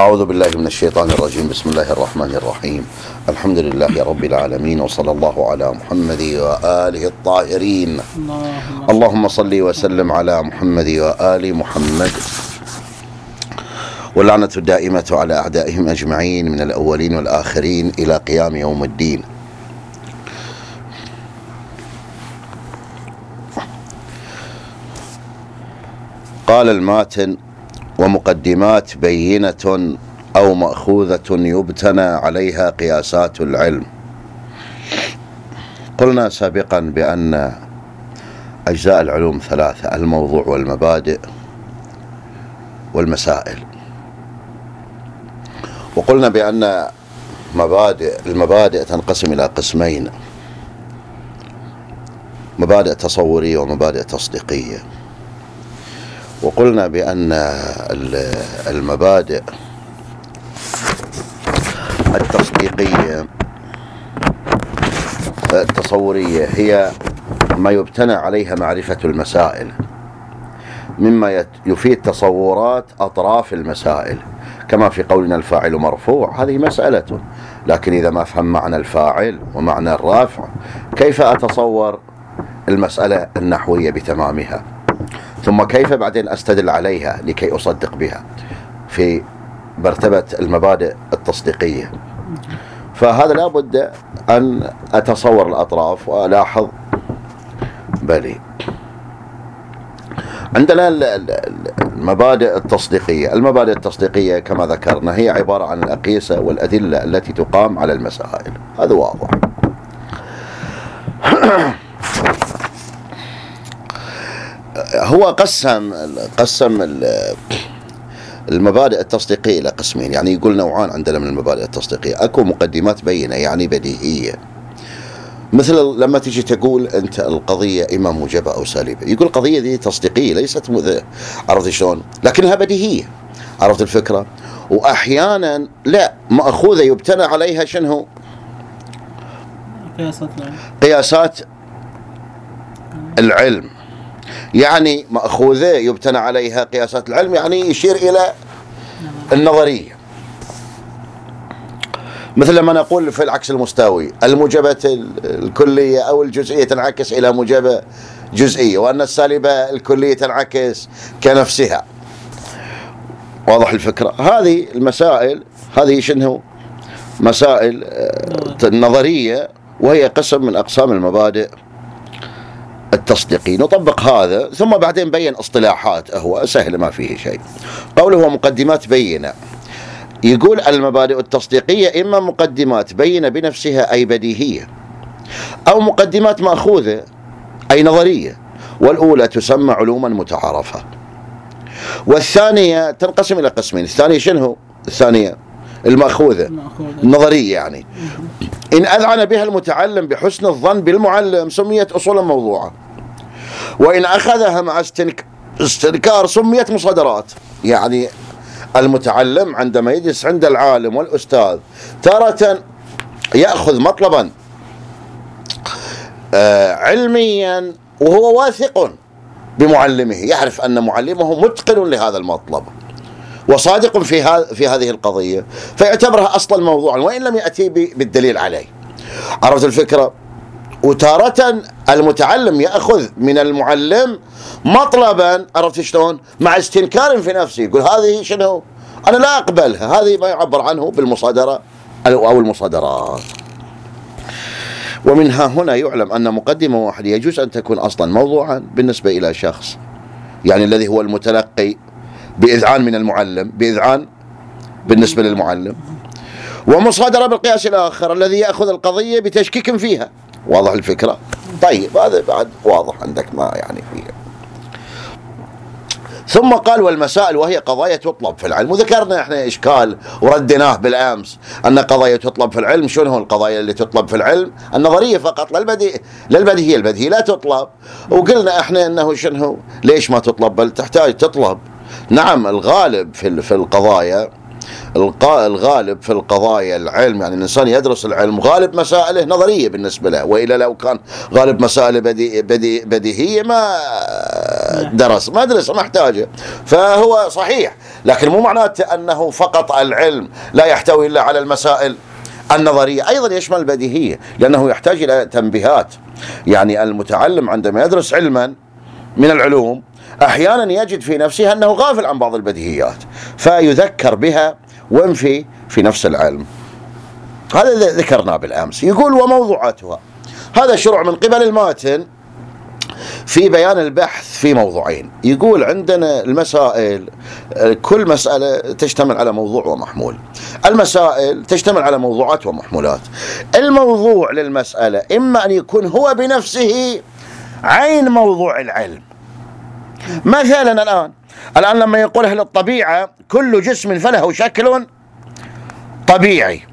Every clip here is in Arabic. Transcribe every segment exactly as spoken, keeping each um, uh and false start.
أعوذ بالله من الشيطان الرجيم. بسم الله الرحمن الرحيم. الحمد لله رب العالمين، وصلى الله على محمد وآله الطاهرين. اللهم صل وسلم على محمد وآل محمد، واللعنة الدائمة على أعدائهم أجمعين من الأولين والآخرين إلى قيام يوم الدين. قال الماتن: ومقدمات بينة أو مأخوذة يبتنى عليها قياسات العلم. قلنا سابقا بأن أجزاء العلوم ثلاثة: الموضوع والمبادئ والمسائل. وقلنا بأن مبادئ المبادئ تنقسم إلى قسمين: مبادئ تصورية ومبادئ تصديقية. وقلنا بأن المبادئ التصديقية التصورية هي ما يبتنى عليها معرفة المسائل، مما يفيد تصورات أطراف المسائل، كما في قولنا الفاعل مرفوع، هذه مسألة، لكن إذا ما أفهم معنى الفاعل ومعنى الرافع كيف أتصور المسألة النحوية بتمامها؟ ثم كيف بعدين أستدل عليها لكي أصدق بها في مرتبة المبادئ التصديقية؟ فهذا لابد أن أتصور الأطراف وألاحظ. بلي عندنا المبادئ التصديقية. المبادئ التصديقية كما ذكرنا هي عبارة عن الأقيسة والأدلة التي تقام على المسائل، هذا واضح. هو قسم قسم المبادئ التصديقية إلى قسمين، يعني يقول نوعان عندنا من المبادئ التصديقية: أكو مقدمات بينة يعني بديهية، مثل لما تيجي تقول أنت القضية إما موجبة أو سالبة، يقول القضية دي تصديقية ليست مذ... عرفت شلون؟ لكنها بديهية، عرفت الفكرة؟ وأحيانا لا، مأخوذة يبتنى عليها شنو؟ قياسات العلم. قياسات العلم، يعني مأخوذة يبتنى عليها قياسات العلم، يعني يشير إلى النظرية. مثل لما نقول في العكس المستوي: الموجبة الكلية أو الجزئية تنعكس إلى موجبة جزئية، وأن السالبة الكلية تنعكس كنفسها. واضح الفكرة؟ هذه المسائل هذه شنو؟ مسائل نظرية، وهي قسم من أقسام المبادئ التصديقي. نطبق هذا ثم بعدين بين اصطلاحات، هو سهل ما فيه شيء. قوله مقدمات بينة، يقول المبادئ التصديقية إما مقدمات بينة بنفسها أي بديهية، أو مقدمات مأخوذة أي نظرية، والأولى تسمى علوما متعارفة، والثانية تنقسم إلى قسمين. الثانية شنو؟ الثانية المأخوذة النظرية، يعني إن أذعن بها المتعلم بحسن الظن بالمعلم سميت أصولا موضوعة، وإن أخذها مع استنكار سميت مصادرات. يعني المتعلم عندما يجلس عند العالم والأستاذ تارة يأخذ مطلبا آه علميا وهو واثق بمعلمه، يعرف أن معلمه متقن لهذا المطلب وصادق في في هذه القضية، فيعتبرها أصلا موضوعا وإن لم يأتي بالدليل عليه. عرفت الفكرة؟ وتارة المتعلم يأخذ من المعلم مطلبا، عرفت شلون؟ مع استنكار في نفسه، يقول هذه شنو؟ أنا لا أقبلها، هذه ما يعبر عنه بالمصادرة أو المصادرات. ومنها هنا يعلم أن مقدمة واحدة يجوز أن تكون أصلا موضوعا بالنسبة إلى شخص، يعني الذي هو المتلقي بإذعان من المعلم، بإذعان بالنسبة للمعلم، ومصادرة بالقياس الآخر الذي يأخذ القضية بتشكيك فيها. واضح الفكرة؟ طيب هذا بعد واضح عندك ما يعني فيها. ثم قال والمسائل، وهي قضايا تطلب في العلم. وذكرنا احنا إشكال وردناه بالأمس أن قضايا تطلب في العلم. شنو القضايا اللي تطلب في العلم؟ النظرية فقط، للبديهية للبديهية البديهية لا تطلب. وقلنا احنا أنه شنو ليش ما تطلب؟ بل تحتاج تطلب. نعم، الغالب في في القضايا الغالب في القضايا العلم، يعني الإنسان يدرس العلم غالب مسائله نظرية بالنسبة له، وإلا لو كان غالب مسائله بدي بدي بديهية ما درس ما درس ما احتاجه. فهو صحيح، لكن مو معناته أنه فقط العلم لا يحتوي إلا على المسائل النظرية، أيضا يشمل البديهية، لأنه يحتاج إلى تنبيهات. يعني المتعلم عندما يدرس علما من العلوم أحيانا يجد في نفسه أنه غافل عن بعض البديهيات، فيذكر بها وينفي في نفس العلم. هذا ذكرناه بالأمس. يقول وموضوعاتها، هذا شروع من قبل الماتن في بيان البحث في موضوعين. يقول عندنا المسائل كل مسألة تشتمل على موضوع ومحمول. المسائل تشتمل على موضوعات ومحمولات. الموضوع للمسألة إما أن يكون هو بنفسه عين موضوع العلم. مثلا الآن الآن لما يقول أهل الطبيعة كل جسم فله شكل طبيعي،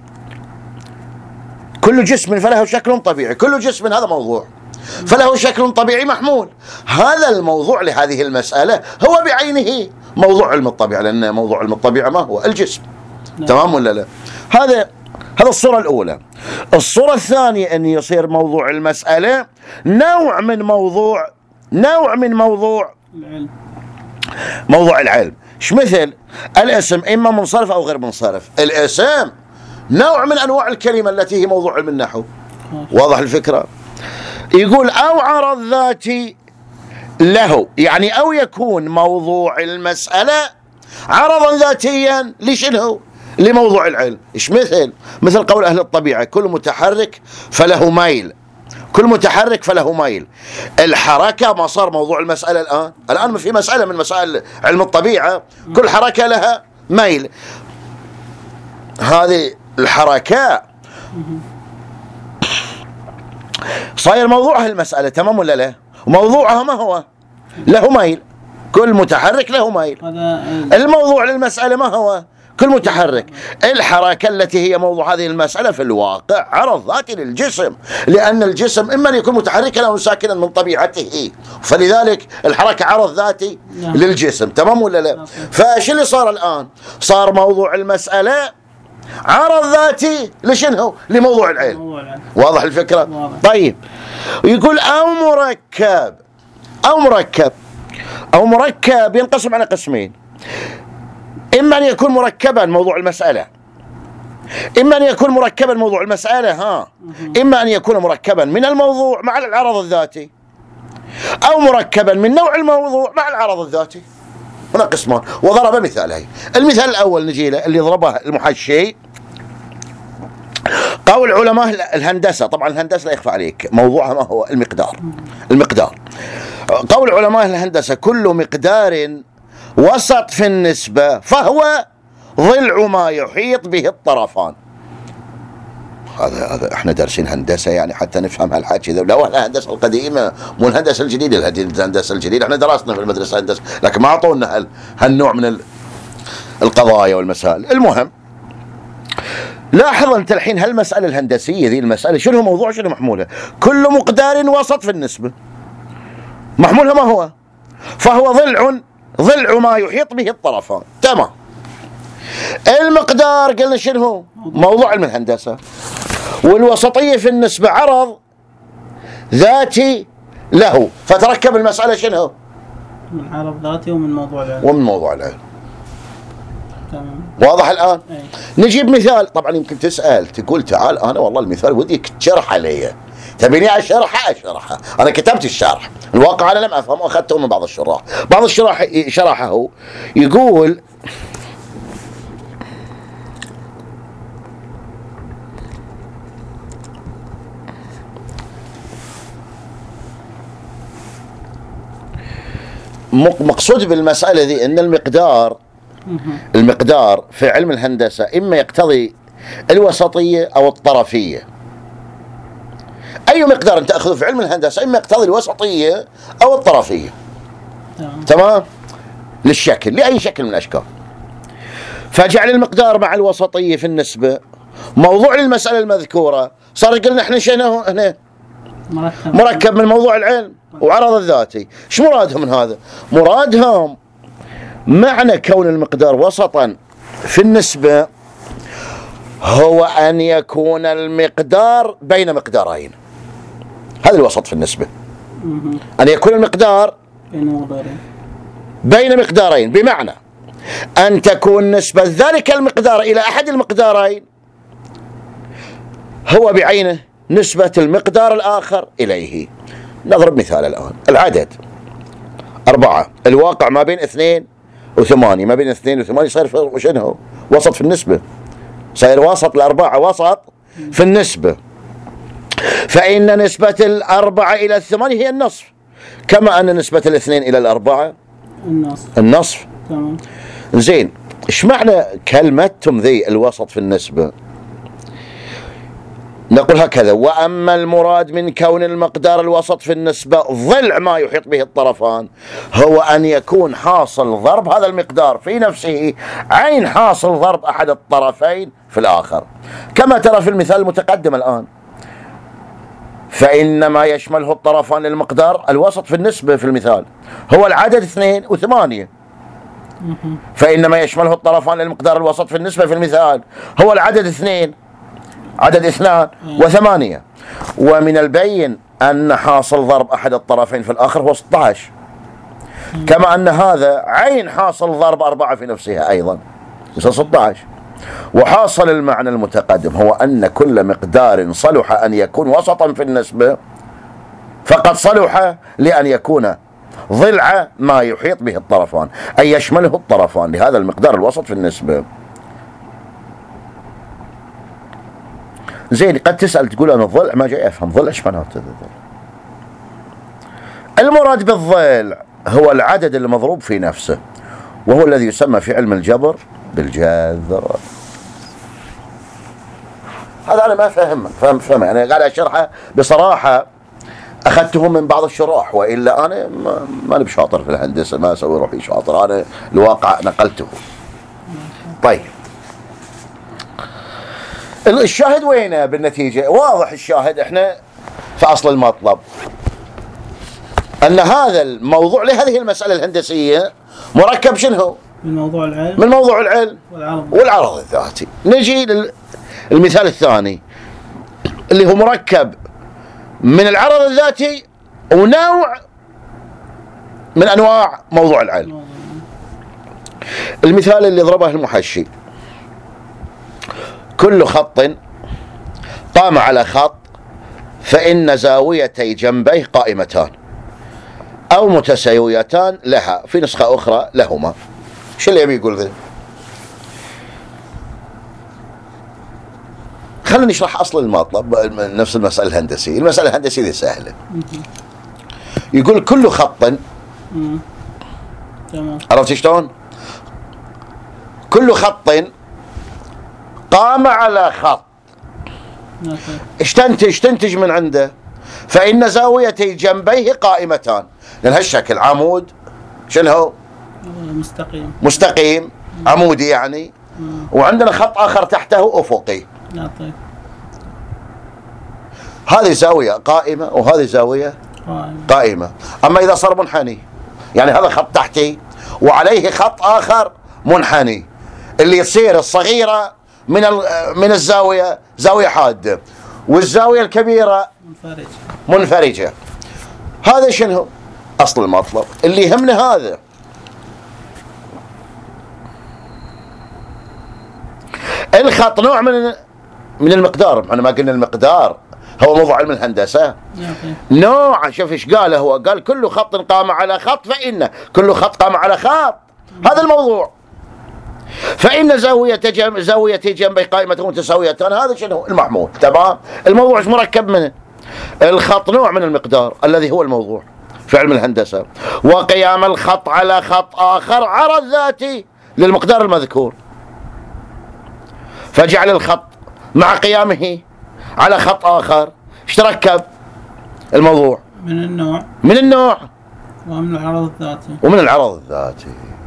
كل جسم فله شكل طبيعي، كل جسم هذا موضوع فله شكل طبيعي محمول. هذا الموضوع لهذه المسألة هو بعينه موضوع علم الطبيعة، لأن موضوع علم الطبيعة ما هو؟ الجسم. لا. تمام ولا لا؟ هذا هذا الصورة الأولى. الصورة الثانية أن يصير موضوع المسألة نوع من موضوع نوع من موضوع العلم. موضوع العلم. ايش مثل الاسم إما منصرف أو غير منصرف. الاسم نوع من أنواع الكلمة التي هي موضوع علم النحو. واضح الفكرة؟ يقول أو عرض ذاتي له، يعني أو يكون موضوع المسألة عرضا ذاتيا لشنو؟ لموضوع العلم. إيش مثل؟ مثل قول أهل الطبيعة كل متحرك فله ميل، كل متحرك فله ميل. الحركة ما صار موضوع المسألة الآن. الآن في مسألة من مسائل علم الطبيعة كل حركة لها ميل. هذه الحركة صاير موضوعها المسألة. تمام ولا لا؟ موضوعها ما هو؟ له ميل، كل متحرك له ميل. الموضوع للمسألة ما هو؟ كل متحرك. الحركة التي هي موضوع هذه المسألة في الواقع عرض ذاتي للجسم، لأن الجسم إما أن يكون متحركا أو ساكنا من طبيعته، فلذلك الحركة عرض ذاتي للجسم. تمام ولا لا؟ فايش اللي صار الآن؟ صار موضوع المسألة عرض ذاتي لشنو؟ لموضوع العلم. واضح الفكرة؟ واضح. طيب يقول أو مركب أو مركب أو مركب ينقسم على قسمين. إما أن يكون مركبا موضوع المسألة، إما أن يكون مركبا موضوع المسألة ها إما أن يكون مركبا من الموضوع مع العرض الذاتي، أو مركبا من نوع الموضوع مع العرض الذاتي. هنا قسمان، وضرب مثالين. المثال الأول نجي له اللي ضربه المحشي، قول علماء الهندسة. طبعا الهندسة لا يخفى عليك موضوعها ما هو؟ المقدار. المقدار قول علماء الهندسة كل مقدار وسط في النسبة فهو ضلع ما يحيط به الطرفان. هذا هذا احنا دارسين هندسة يعني حتى نفهم هالحكي ذا. لو الهندسة القديمة مو الهندسة الجديدة. الهندسة الجديدة احنا درسنا في المدرسة هندسة، لكن ما اعطونا هالنوع من القضايا والمسائل. المهم لاحظ انت الحين هالمسألة الهندسية ذي المسألة شنو موضوع شنو محمولها؟ كل مقدار وسط في النسبة، محمولها ما هو؟ فهو ضلع ضلع ما يحيط به الطرفان. تمام. المقدار قلنا شنو هو؟ موضوع علم الهندسة. والوسطية في النسبة عرض ذاتي له، فتركب المسألة شنو؟ من عرض ذاتي ومن موضوع العلم. ومن موضوع العلم. تمام. واضح الآن؟ أي. نجيب مثال. طبعا يمكن تسأل تقول تعال أنا والله المثال وديك تشرح علي، تبيني أشرحه أشرحه. أنا كتبت الشرح، الواقع أنا لم أفهمه أخذته من بعض الشراح. بعض الشراح شرحه يقول مقصود بالمسألة ذي أن المقدار المقدار في علم الهندسة إما يقتضي الوسطية أو الطرفية. أي مقدار أنت تأخذه في علم الهندسة إما يقتضي الوسطية أو الطرفية. تمام؟ للشكل، لأي شكل من الأشكال. فجعل المقدار مع الوسطية في النسبة موضوع للمسألة المذكورة. صار قلنا احنا شنو هنا؟ مركب. مركب من موضوع العلم وعرض الذاتي. ايش مرادهم من هذا؟ مرادهم معنى كون المقدار وسطا في النسبة هو أن يكون المقدار بين مقدارين. هذا الوسط في النسبة، أن يكون المقدار بين مقدارين، بمعنى أن تكون نسبة ذلك المقدار إلى أحد المقدارين هو بعينه نسبة المقدار الآخر إليه. نضرب مثال الآن. العدد أربعة، الواقع ما بين اثنين وثمانية، ما بين اثنين وثمانية صار وشنو؟ وسط في النسبة، صار وسط الأربعة وسط في النسبة. فإن نسبة الأربعة إلى الثمانية هي النصف، كما أن نسبة الاثنين إلى الأربعة النصف. النصف. تمام. زين، إيش معنى كلمتهم ذي الوسط في النسبة؟ نقول هكذا: وأما المراد من كون المقدار الوسط في النسبة ضلع ما يحيط به الطرفان هو أن يكون حاصل ضرب هذا المقدار في نفسه عين حاصل ضرب أحد الطرفين في الآخر، كما ترى في المثال المتقدم الآن. فإن ما يشمله الطرفان للمقدار الوسط في النسبة في المثال هو العدد اثنين وثمانية، فإن ما يشمله الطرفان للمقدار الوسط في النسبة في المثال هو العدد اثنين، عدد اثنان وثمانية. ومن البين أن حاصل ضرب أحد الطرفين في الآخر هو ستة عشر، كما أن هذا عين حاصل ضرب أربعة في نفسها أيضا يصير ستة عشر. وحاصل المعنى المتقدم هو أن كل مقدار صلح أن يكون وسطا في النسبة فقد صلح لأن يكون ضلع ما يحيط به الطرفان، أي يشمله الطرفان لهذا المقدار الوسط في النسبة. زين، قد تسأل تقول أنا الضلع ما جاي أفهم ضلع إيش معناته الضلع؟ المراد بالضلع هو العدد المضروب في نفسه، وهو الذي يسمى في علم الجبر بالجذر. هذا أنا ما فهم فهم فهم أنا قاعد أشرحه بصراحة، أخذته من بعض الشراح، وإلا أنا ما ماني بشاطر في الهندسة، ما أسوي روحي شاطر، أنا الواقع نقلته. طيب، الشاهد وينه بالنتيجة؟ واضح الشاهد، احنا في أصل المطلب أن هذا الموضوع لهذه المسألة الهندسية مركب شنو؟ من موضوع العلم، من موضوع العلم والعرض, والعرض الذاتي. نجي للمثال الثاني اللي هو مركب من العرض الذاتي ونوع من أنواع موضوع العلم. المثال اللي ضربه المحشي: كل خط قام على خط فإن زاويتي جنبيه قائمتان أو متساويتان لها، في نسخة أخرى لهما. شو اللي يبي يقول ذا؟ خلينا نشرح أصل المطلب، نفس المسألة الهندسية. المسألة الهندسية دي سهلة. يقول كل خط، عرفت شلون؟ كل خط قام على خط، ايش تنتج؟ تنتج من عنده فإن زاويتي جنبيه قائمتان، لأن هالشكل عمود شنو هو؟ مستقيم مستقيم عمودي يعني، وعندنا خط آخر تحته أفقي. هذه زاوية قائمة وهذه زاوية قائمة. أما إذا صار منحني، يعني هذا خط تحتي وعليه خط آخر منحني، اللي يصير الصغيرة من من الزاوية زاوية حادة، والزاوية الكبيرة منفرجة منفرجة. هذا شنو أصل المطلب اللي يهمنا؟ هذا الخط نوع من من المقدار. احنا ما قلنا المقدار هو موضوع علم الهندسة، نوع. شوف ايش قال هو، قال كل خط قام على خط فإن كل خط قام على خط، هذا الموضوع. فإن زاوية جنب زاوية جنبي قائمة متساويتان، هذا شنو المحمول. تمام. الموضوع ايش مركب منه؟ الخط نوع من المقدار الذي هو الموضوع في علم الهندسة، وقيام الخط على خط آخر عرض ذاتي للمقدار المذكور، فجعل الخط مع قيامه على خط آخر ايش تركب الموضوع؟ من النوع من النوع ومن العرض الذاتي ومن العرض الذاتي.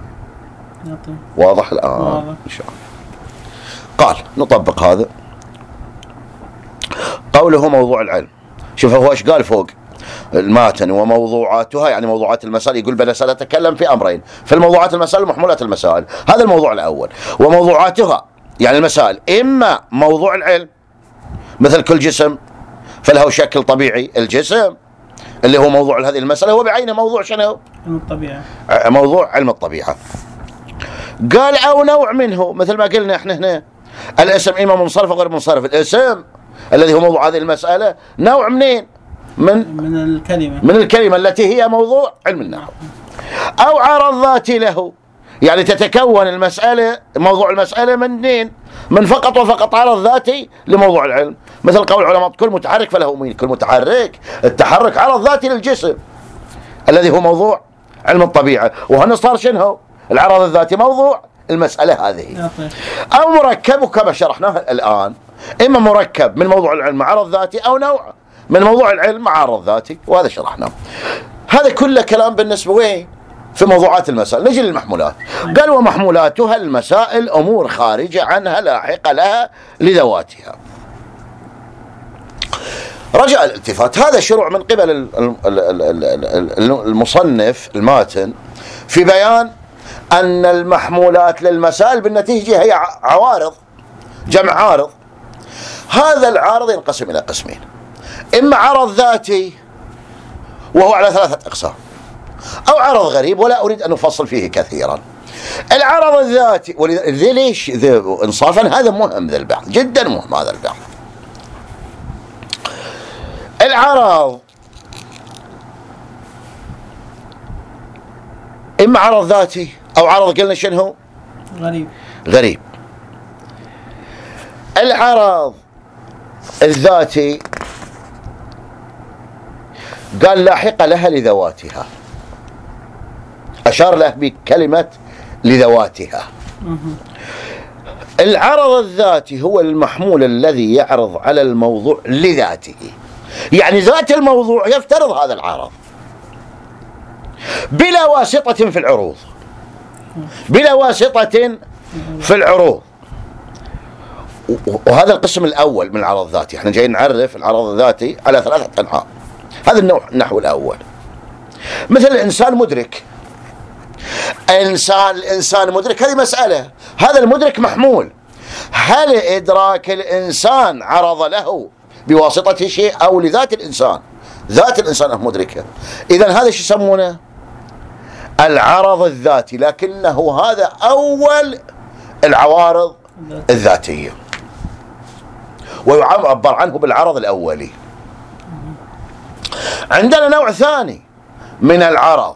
واضح الآن؟ واضح إن شاء الله. قال نطبق هذا. قوله موضوع العلم، شوف هو ايش قال فوق: الماتن وموضوعاتها، يعني موضوعات المسائل، يقول بل سنتكلم في أمرين: في الموضوعات المسائل ومحمولات المسائل. هذا الموضوع الأول. وموضوعاتها يعني المسائل إما موضوع العلم مثل كل جسم فله شكل طبيعي، الجسم اللي هو موضوع هذه المسألة هو بعينه موضوع شنو؟ علم الطبيعة، موضوع علم الطبيعة. قال أو نوع منه، مثل ما قلنا احنا هنا الاسم إما منصرف وغير منصرف. الاسم الذي هو موضوع هذه المسألة نوع منين؟ من من الكلمة من الكلمة التي هي موضوع علم النحو. أو عرض ذاتي له، يعني تتكون المسألة موضوع المسألة من اثنين، من فقط وفقط عرض ذاتي لموضوع العلم، مثل قول العلماء كل متحرك فله مين. كل متحرك، التحرك عرض ذاتي للجسم الذي هو موضوع علم الطبيعة، وهنا صار شنو؟ العرض الذاتي موضوع المسألة هذه. أو مركب كما شرحناه الآن، إما مركب من موضوع العلم مع عرض ذاتي، أو نوع من موضوع العلم مع عرض ذاتي، وهذا شرحناه. هذا كله كلام بالنسبة وين؟ في موضوعات المسائل. نجي للمحمولات. قال ومحمولاتها المسائل أمور خارجة عنها لاحقة لها لذواتها. رجع الالتفات، هذا شروع من قبل المصنف الماتن في بيان أن المحمولات للمسائل بالنتيجة هي عوارض، جمع عارض. هذا العارض ينقسم إلى قسمين: إما عرض ذاتي وهو على ثلاثة أقسام، أو عرض غريب ولا أريد أن أفصل فيه كثيرا. العرض الذاتي، ولذا ليش إنصافا هذا مهم، ذا البحث جدا مهم هذا البحث. العرض إما عرض ذاتي أو عرض قلنا شنو هو؟ غريب. غريب. العرض الذاتي قال لاحق لها لذواتها، أشار له بكلمة لذواتها. العرض الذاتي هو المحمول الذي يعرض على الموضوع لذاته، يعني ذات الموضوع يفترض هذا العرض بلا واسطة في العروض، بلا واسطة في العروض. وهذا القسم الأول من العرض الذاتي. احنا جايين نعرف العرض الذاتي على ثلاثة أنواع. هذا النوع النحو الأول، مثل الإنسان مدرك. إنسان الإنسان مدرك هذه مسألة، هذا المدرك محمول. هل إدراك الإنسان عرض له بواسطة شيء أو لذات الإنسان؟ ذات الإنسان مدركة. إذن هذا شو يسمونه؟ العرض الذاتي، لكنه هذا أول العوارض الذاتية، ويعبر عنه بالعرض الأولي. عندنا نوع ثاني من العرض،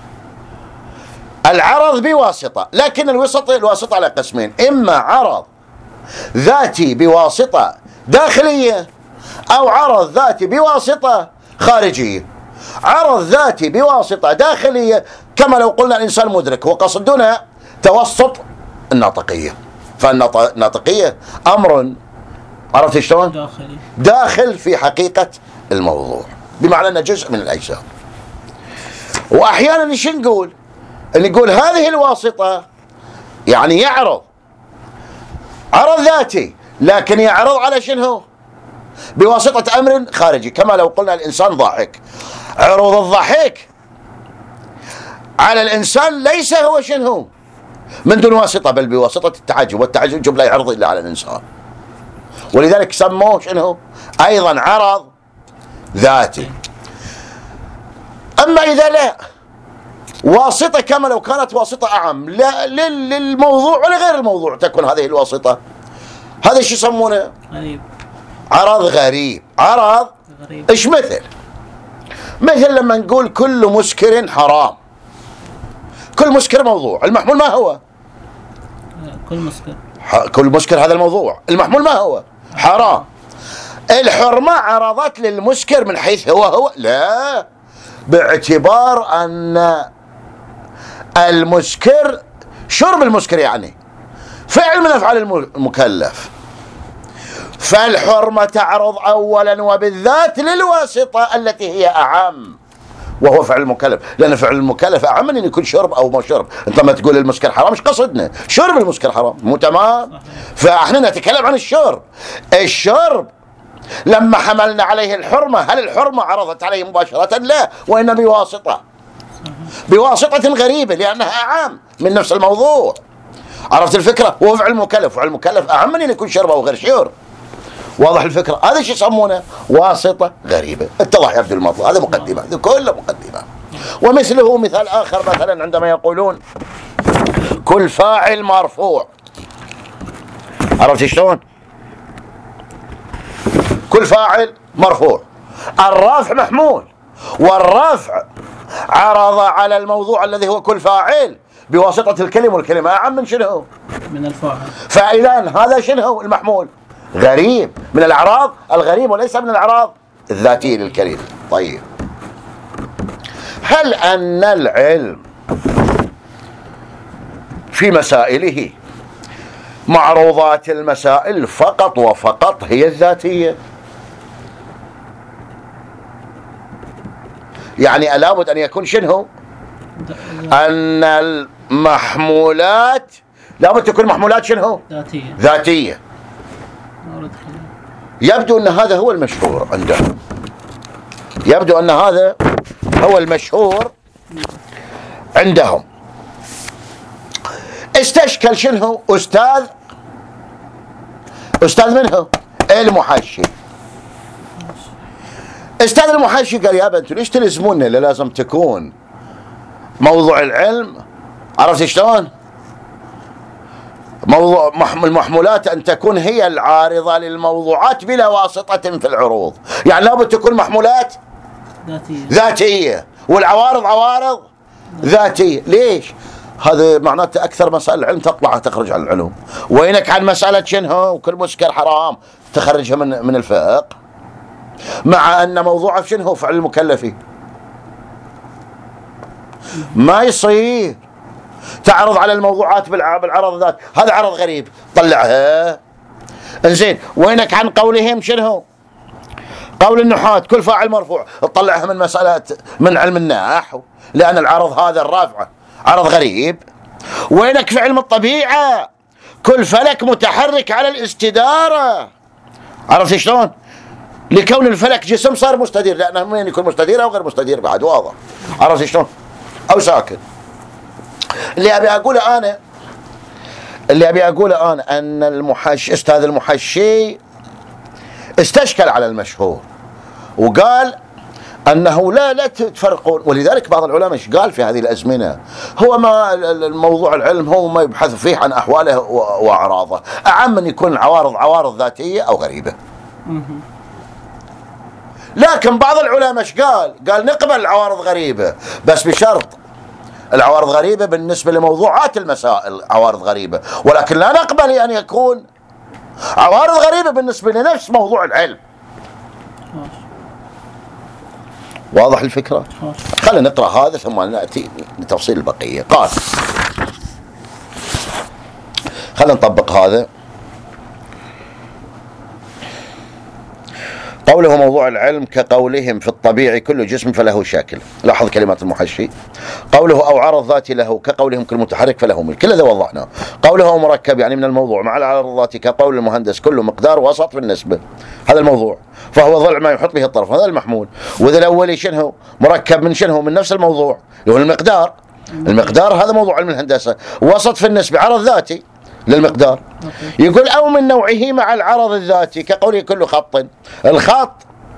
العرض بواسطة، لكن الوسط الواسطة على قسمين: إما عرض ذاتي بواسطة داخلية، أو عرض ذاتي بواسطة خارجية. عرض ذاتي بواسطة داخلية كما لو قلنا الإنسان مدرك، وقصدنا توسط الناطقية. فالناطقية أمر عرفت شلون؟ داخلي، داخل في حقيقة الموضوع، بمعنى أنه جزء من الأجزاء. وأحيانا ايش نقول؟ نقول هذه الواسطة يعني يعرض عرض ذاتي، لكن يعرض على شنو؟ بواسطة أمر خارجي، كما لو قلنا الإنسان ضاحك. عروض الضحك على الإنسان ليس هو شنو؟ من دون واسطة، بل بواسطة التعجب، والتعجب لا يعرض إلا على الإنسان، ولذلك سموه شنو؟ أيضا عرض ذاتي. أما إذا لا واسطة، كما لو كانت واسطة أعم لا للموضوع ولغير الموضوع تكون هذه الواسطة، هذا شو يسمونه؟ غريب. عرض غريب. عرض غريب. إيش مثل؟ مثل لما نقول كل مسكر حرام، كل مسكر موضوع، المحمول ما هو؟ كل مسكر. كل مسكر هذا الموضوع، المحمول ما هو؟ حرام. الحرمة عرضت للمسكر من حيث هو هو؟ لا، باعتبار أن المسكر شرب المسكر يعني فعل من أفعال المكلف، فالحرمة تعرض أولا وبالذات للواسطة التي هي أعم، وهو فعل المكلف، لأن فعل المكلف أعم من أن يكون شرب أو ما شرب. أنت ما تقول المسكر حرام، مش قصدنا شرب المسكر حرام، مو تمام؟ فإحنا نتكلم عن الشرب. الشرب لما حملنا عليه الحرمة هل الحرمة عرضت عليه مباشرة؟ لا، وإنما بواسطة بواسطة غريبة لأنها أعم من نفس الموضوع. عرفت الفكرة؟ وفعل المكلف، وفعل المكلف أعم من أن يكون شرب أو غير شرب. واضح الفكرة؟ هذا شو يسمونه؟ واسطة غريبة. اتضح يبدو المطلب. هذا مقدمة، هذا كله مقدمة. ومثله مثال آخر مثلا عندما يقولون كل فاعل مرفوع. عرفت شلون؟ كل فاعل مرفوع، الرفع محمول، والرفع عرض على الموضوع الذي هو كل فاعل بواسطة الكلمة، والكلمة أعم من شنو؟ من الفاعل. فإذا هذا شنو المحمول؟ غريب، من الأعراض الغريب وليس من الأعراض الذاتية للكلمة. طيب، هل أن العلم في مسائله معروضات المسائل فقط وفقط هي الذاتية؟ يعني لابد أن يكون شنو؟ أن المحمولات لابد تكون محمولات شنو؟ ذاتية. ذاتية. يبدو أن هذا هو المشهور عندهم، يبدو أن هذا هو المشهور عندهم. استشكل شنو؟ أستاذ أستاذ منه؟ المحشي. أستاذ المحشي قال يا بنت ليش تلزمونا اللي لازم تكون موضوع العلم؟ عرفت شلون؟ موضوع المحمولات أن تكون هي العارضة للموضوعات بلا واسطة في العروض، يعني لابد تكون محمولات ذاتية, ذاتية والعوارض عوارض ذاتية. ليش؟ هذا معناته أكثر مسائل العلم تطلع تخرج عن العلوم، وينك عن مسألة شنو وكل مسكر حرام تخرجها من من الفقه، مع أن موضوعه شنو فعل المكلف. ما يصير تعرض على الموضوعات بالعرض الذات، هذا عرض غريب طلعها. انزين، وينك عن قولهم شنو؟ قول النحاة كل فاعل مرفوع، تطلعها من مسألة من علم النحو، لأن العرض هذا الرافعة عرض غريب. وينك في علم الطبيعة كل فلك متحرك على الاستدارة. عرفت شلون؟ لكون الفلك جسم صار مستدير، لأنه من يكون مستدير أو غير مستدير بعد واضح. عرفت شلون؟ أو ساكن. اللي أبي أقوله أنا اللي أبي أقوله أنا أن المحش أستاذ المحشي استشكل على المشهور وقال أنه لا لا تفرقون. ولذلك بعض العلماء ايش قال في هذه الأزمنة؟ هو ما الموضوع العلم هو ما يبحث فيه عن أحواله وأعراضه، أعم من يكون العوارض عوارض ذاتية أو غريبة. لكن بعض العلماء ايش قال؟ قال نقبل العوارض غريبة بس بشرط العوارض غريبة بالنسبة لموضوعات المسائل عوارض غريبة، ولكن لا نقبل أن يكون عوارض غريبة بالنسبة لنفس موضوع العلم. واضح الفكرة؟ خلينا نقرأ هذا ثم نأتي لتفصيل البقية. قال خلينا نطبق هذا. قوله موضوع العلم كقولهم في الطبيعي كل جسم فله شكل. لاحظ كلمات المحشي. قوله أو عرض ذاتي له كقولهم كل متحرك فله ملك. كل هذا وضحناه. قوله مركب يعني من الموضوع مع العرض الذاتي كقول المهندس كل مقدار وسط بالنسبة، هذا الموضوع، فهو ضلع ما يحط به الطرف، هذا المحمول. وإذا الأولي شنو؟ مركب من شنو؟ من نفس الموضوع اللي هو المقدار. المقدار هذا موضوع علم الهندسة، وسط في النسبة عرض ذاتي للمقدار. يقول أو من نوعه مع العرض الذاتي كقوله كل خط. الخط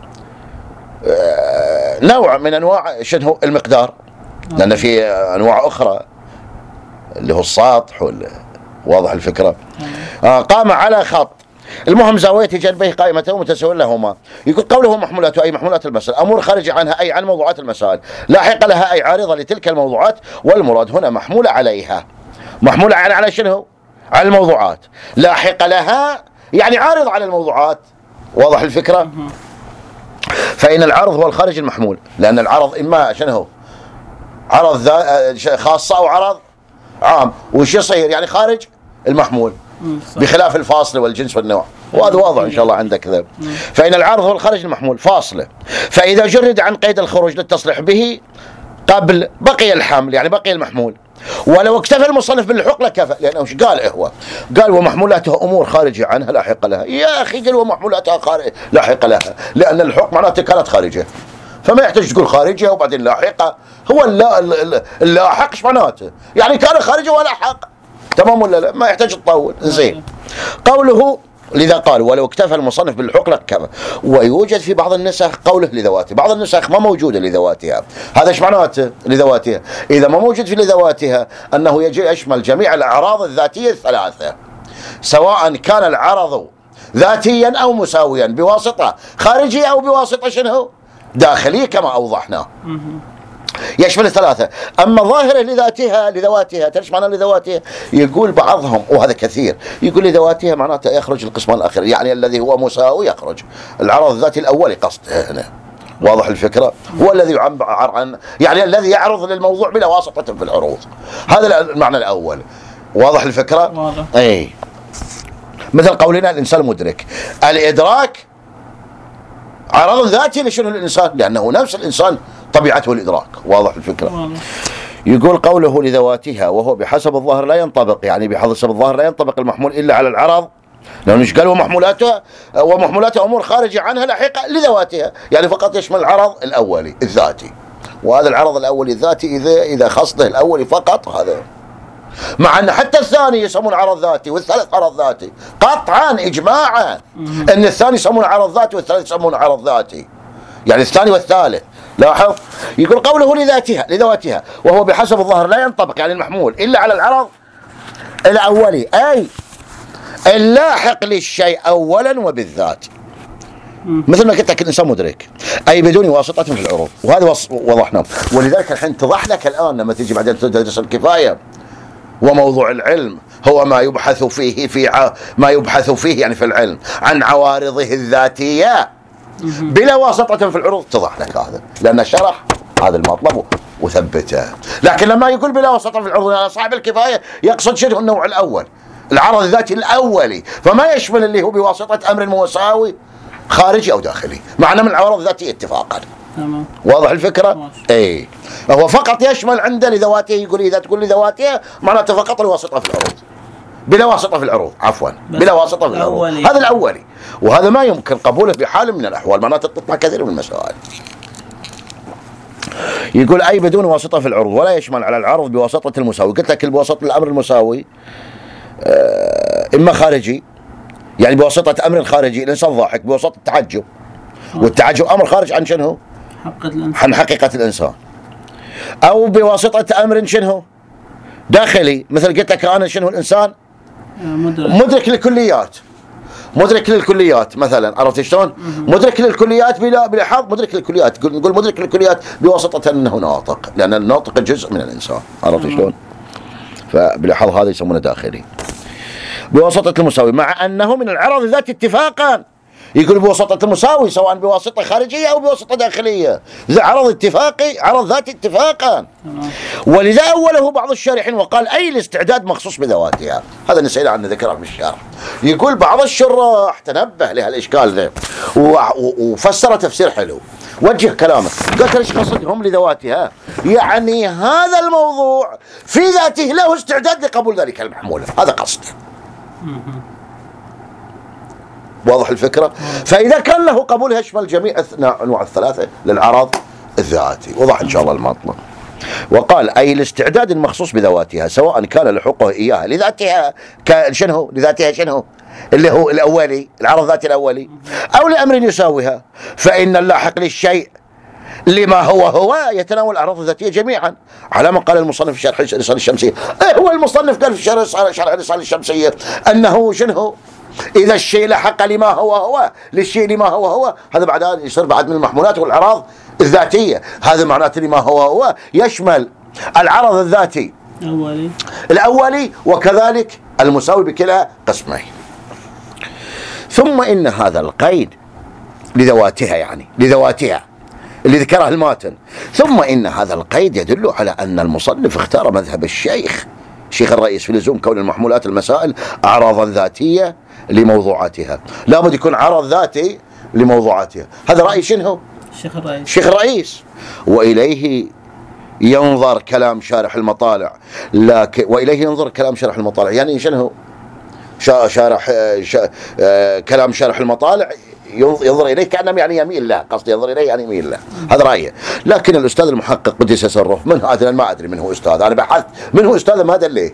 نوع من أنواع شنو المقدار، لأن في أنواع أخرى اللي هو السطح ولا واضح الفكرة. آه قام على خط، المهم زاوية جنبيه قائمته متساوية لهما. يقول قوله محمولات أي محمولات المسائل، أمور خارج عنها أي عن موضوعات المسائل، لاحق لها أي عارضة لتلك الموضوعات، والمراد هنا محمولة عليها. محمولة على على شنو؟ على الموضوعات. لاحق لها يعني عارض على الموضوعات. واضح الفكرة؟ فإن العرض هو الخارج المحمول، لأن العرض إما شنو؟ عرض خاصة أو عرض عام. وش يصير؟ يعني خارج المحمول بخلاف الفاصلة والجنس والنوع، وهذا واضح إن شاء الله عندك ذا. فإن العرض هو الخارج المحمول فاصلة، فإذا جرد عن قيد الخروج للتصريح به قبل بقي الحمل يعني بقي المحمول. ولو اكتفى المصنف باللحوق لكفى، لأنه ايش قال هو؟ قال ومحمولاتها أمور خارجة عنها لاحقة لها. يا أخي قال ومحمولاتها خارج لاحقة لها، لأن اللحوق معناته كانت خارجة، فما يحتاج تقول خارجة وبعدين لاحقة. هو اللا اللاحق ايش معناته؟ يعني كان خارجة ولاحق، تمام ولا لا؟ ما يحتاج تطول. زين. قوله لذا قال ولو اكتفى المصنف باللحوق لكفى. ويوجد في بعض النسخ قوله لذواتها، بعض النسخ ما موجودة لذواتها. هذا ايش معناته لذواتها؟ إذا ما موجود في لذواتها أنه يجي يشمل جميع الأعراض الذاتية الثلاثة، سواء كان العرض ذاتيا أو مساويا بواسطة خارجية أو بواسطة شنو داخلية كما أوضحنا، يشمل الثلاثة. أما ظاهرة لذاتها لذواتها، ترش معنى لذواتها؟ يقول بعضهم وهذا كثير، يقول لذواتها معناته يخرج القسمان الأخير، يعني الذي هو مساوي يخرج. العرض الذاتي الأولي قصد هنا، واضح الفكرة؟ هو الذي يعبر عن يعني الذي يعرض للموضوع بلا واسطة في العروض، هذا المعنى الأول. واضح الفكرة؟ واضح. أي مثل قولنا الإنسان مدرك، الإدراك عرض ذاتي لشنو الإنسان، لأنه نفس الإنسان طبيعته الإدراك. واضح الفكرة؟ واضح. يقول قوله لذواتها وهو بحسب الظاهر لا ينطبق، يعني بحسب الظاهر لا ينطبق المحمول إلا على العرض، لأنه ايش قال ومحمولاتها ومحمولاتها أمور خارجة عنها لاحقة لذواتها، يعني فقط يشمل العرض الأولي الذاتي، وهذا العرض الأولي الذاتي إذا إذا خصده الأولي فقط، هذا مع أن حتى الثاني يسمون عرض ذاتي والثالث عرض ذاتي قطعا إجماعا، أن الثاني يسمون عرض ذاتي والثالث يسمون عرض ذاتي، يعني الثاني والثالث. لاحظ يقول قوله لذاتها لذواتها وهو بحسب الظاهر لا ينطبق، يعني المحمول إلا على العرض الأولي، أي اللاحق للشيء أولا وبالذات، مثل ما قلت لك الإنسان مدرك، أي بدون واسطة في العروض، وهذا وضحناه. ولذلك الحين اتضح لك الآن لما تجي بعدين تدرس الكفاية وموضوع العلم هو ما يبحث فيه في ع... ما يبحث فيه يعني في العلم عن عوارضه الذاتية بلا واسطة في العروض، اتضح لك هذا، لأن شرح هذا المطلب وثبته. لكن لما يقول بلا واسطة في العروض، يعني صاحب الكفاية يقصد شنو النوع الأول، العرض الذاتي الأولي، فما يشمل اللي هو بواسطة أمر مساوي خارجي أو داخلي، معنى من العوارض الذاتية اتفاقا. تمام. واضح الفكرة؟ اي هو فقط يشمل عنده لذواته، يقول إذا تقول لذواته معناته فقط الواسطة في العروض، بلا واسطة في العروض، عفوا بلا واسطة في العروض، هذا الأولي، وهذا ما يمكن قبوله بحال من الأحوال، معناته تطلع كثير من المسائل. يقول أي بدون واسطة في العروض، ولا يشمل على العرض بواسطة المساوي. قلت لك بواسطة الأمر المساوي آه إما خارجي، يعني بواسطة أمر خارجي، الإنسان ضاحك بواسطة التعجب، والتعجب أمر خارج عن شنو؟ عن حقيقة الإنسان، أو بواسطة أمر شنو؟ داخلي، مثل قلت لك أنا شنو الإنسان؟ مدرك, مدرك للكليات، مدرك للكليات مثلا، عرفت شلون؟ مدرك للكليات بلا بلاحظ مدرك للكليات، نقول مدرك للكليات بواسطة أنه ناطق، لأن الناطق جزء من الإنسان، عرفت شلون؟ فبلاحظ هذا يسمونه داخلي. بواسطة المساوي مع أنه من العرض الذاتي اتفاقا، يقول بواسطة المساوي سواء بواسطة خارجية أو بواسطة داخلية، ذا عرض اتفاقي، عرض ذاتي اتفاقا. ولذا أوله بعض الشارحين وقال أي الاستعداد مخصوص بذواتها، هذا نسأل عنه ذكره في الشرح. يقول بعض الشراح تنبه لهالإشكال ذا وفسر تفسير حلو، وجه كلامه، قلت ليش قصدهم لذواتها؟ يعني هذا الموضوع في ذاته له استعداد لقبول ذلك المحمول، هذا قصده. واضح الفكرة؟ فإذا كان له قبول يشمل جميع أنواع الثلاثة للعرض الذاتي. وضح إن شاء الله المطلب. وقال أي الاستعداد المخصوص بذواتها سواء كان لحقه إياها لذاتها شنو لذاتها شنو اللي هو الأولي العرض الذاتي الأولي، أو لأمر يساويها، فإن اللاحق للشيء لما هو هو يتناول الأعراض الذاتية جميعا، على ما قال المصنف في شرح الرسالة الشمسية. إيه هو المصنف قال في شرح الرسالة الشمسية أنه شنو إذا الشيء لحق لما هو هو للشيء لما هو هو، هذا بعد يصير بعد من المحمولات والأعراض الذاتية، هذا معناته لما هو هو يشمل العرض الذاتي الأولي الأولي وكذلك المساوي بكلا قسمين. ثم إن هذا القيد لذواتها، يعني لذواتها اللي ذكره الماتن، ثم إن هذا القيد يدل على أن المصنف اختار مذهب الشيخ شيخ الرئيس في لزوم كون المحمولات المسائل أعراضا ذاتية لموضوعاتها، لابد يكون عرض ذاتي لموضوعاتها. هذا رأي شنو؟ الشيخ الرئيس. الشيخ الرئيس. وإليه ينظر كلام شارح المطالع، لكن وإليه ينظر كلام شارح المطالع، يعني شنو شارح شا كلام شارح المطالع ينظر إليه كأنه يعني يميل له، قصدي ينظر إليه يعني يميل له، هذا رأيه. لكن الأستاذ المحقق قدس سره من هذا ما أدري من هو أستاذ، أنا بحثت من هو أستاذ ما دليت.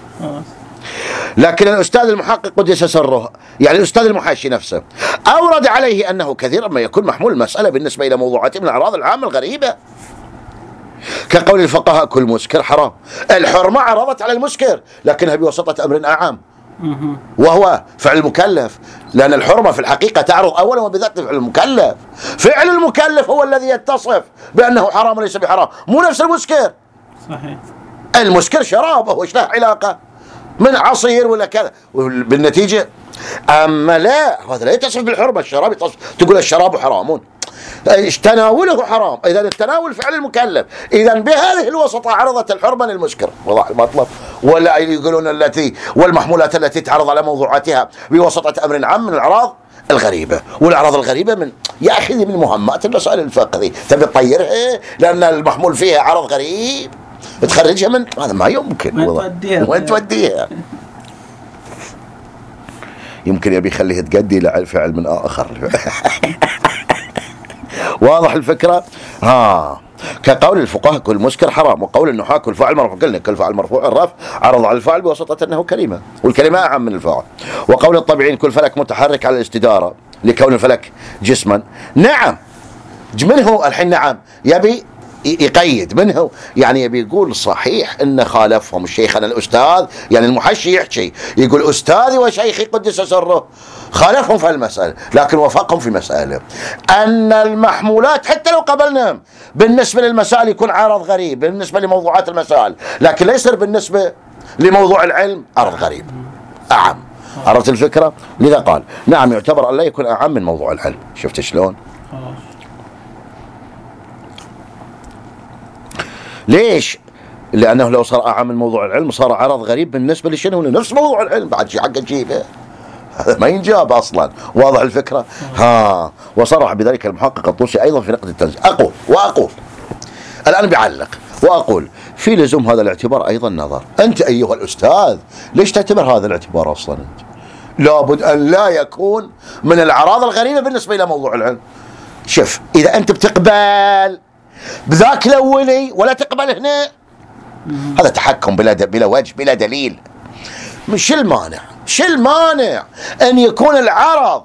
لكن الأستاذ المحقق قدس سره يعني الأستاذ المحاشي نفسه أورد عليه أنه كثيرا ما يكون محمول المسألة بالنسبة إلى موضوعات من الأعراض العامة الغريبة، كقول الفقهاء كل مسكر حرام. الحرمة عرضت على المسكر لكنها بواسطة أمر أعم وهو فعل المكلف، لأن الحرمة في الحقيقة تعرض أولا وبذات فعل المكلف. فعل المكلف هو الذي يتصف بأنه حرام وليس بحرام، مو نفس المسكر. صحيح. المسكر شراب، هو ايش له علاقة من عصير ولا كذا بالنتيجة. أما لا، هذا لا يتصف بالحرمة، الشراب يتصف، تقول الشراب حرام، تناوله حرام، إذا التناول فعل المكلف، إذا بهذه الوسطة عرضت الحرمة للمسكر، وضح المطلب. ولا يقولون التي والمحمولات التي تعرض على موضوعاتها بوسطة أمر عام من الأعراض الغريبة، والأعراض الغريبة من يا أخي من مهمات المسائل الفقهية، تبي تطيرها لأن المحمول فيها عرض غريب تخرجها من هذا ما يمكن. وين توديها؟ يمكن يبي يخليه تقدي لفعل من آخر. واضح الفكرة؟ ها كقول الفقهاء كل مسكر حرام، وقول النحاة كل فاعل مرفوع، قلنا كل فاعل مرفوع الرفع عرض على الفاعل بواسطة أنه كلمة، والكلمة أعم من الفاعل. وقول الطبيعين كل فلك متحرك على الاستدارة لكون الفلك جسما. نعم منه الحين، نعم يبي يقيد منه، يعني يبي يقول صحيح ان خالفهم شيخنا الاستاذ، يعني المحشي يحكي يقول استاذي وشيخي قدس سره خالفهم في المسألة، لكن وفقهم في مسألة ان المحمولات حتى لو قبلناهم بالنسبة للمسائل يكون عرض غريب بالنسبة لموضوعات المسائل، لكن لا يصير بالنسبة لموضوع العلم عرض غريب أعم. عرفت الفكرة؟ لذا قال نعم يعتبر أن لا يكون أعم من موضوع العلم. شفت شلون؟ ليش؟ لأنه لو صار أعم من موضوع العلم صار عرض غريب بالنسبة لشنو؟ لنفس موضوع العلم، بعد شيء حق تجيبه هذا ما ينجاب أصلا. واضح الفكرة؟ ها. وصرح بذلك المحقق الطوسي أيضا في نقد التنزيل. أقول وأقول الآن بعلق وأقول في لزوم هذا الاعتبار أيضا نظر. أنت أيها الأستاذ ليش تعتبر هذا الاعتبار أصلا؟ أنت لابد أن لا يكون من الأعراض الغريبة بالنسبة إلى موضوع العلم. شوف إذا أنت بتقبل بذاك الأولي ولا تقبل هنا، هذا تحكم بلا بلا وجه بلا دليل. مش المانع شو المانع أن يكون العرض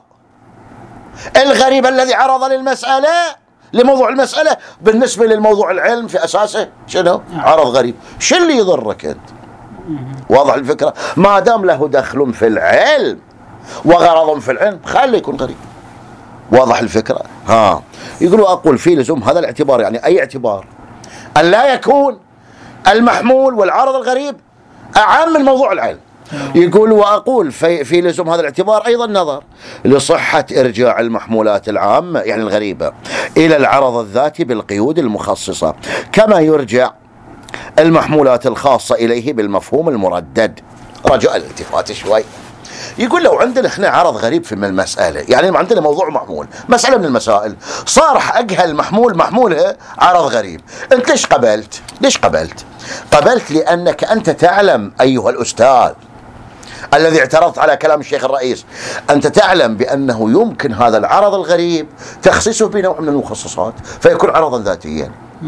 الغريب الذي عرض للمسألة لموضوع المسألة بالنسبة للموضوع العلم في أساسه شنو؟ عرض غريب. شو اللي يضرك أنت؟ واضح الفكرة؟ ما دام له دخل في العلم وغرض في العلم خليه يكون غريب. واضح الفكرة؟ ها. يقولوا أقول في لزوم هذا الاعتبار، يعني أي اعتبار أن لا يكون المحمول والعرض الغريب أعم من موضوع العلم. يقول وأقول في, في لزوم هذا الاعتبار أيضا نظر لصحة إرجاع المحمولات العامة يعني الغريبة إلى العرض الذاتي بالقيود المخصصة، كما يرجع المحمولات الخاصة إليه بالمفهوم المردد. رجاء الالتفات شوي. يقول لو عندنا احنا عرض غريب في المسألة، يعني عندنا موضوع محمول مسألة من المسائل صار حقها المحمول محمولها عرض غريب، انت ليش قبلت؟ ليش قبلت؟ قبلت لأنك أنت تعلم أيها الأستاذ الذي اعترضت على كلام الشيخ الرئيس، أنت تعلم بأنه يمكن هذا العرض الغريب تخصيصه بنوع من المخصصات فيكون عرضا ذاتيا.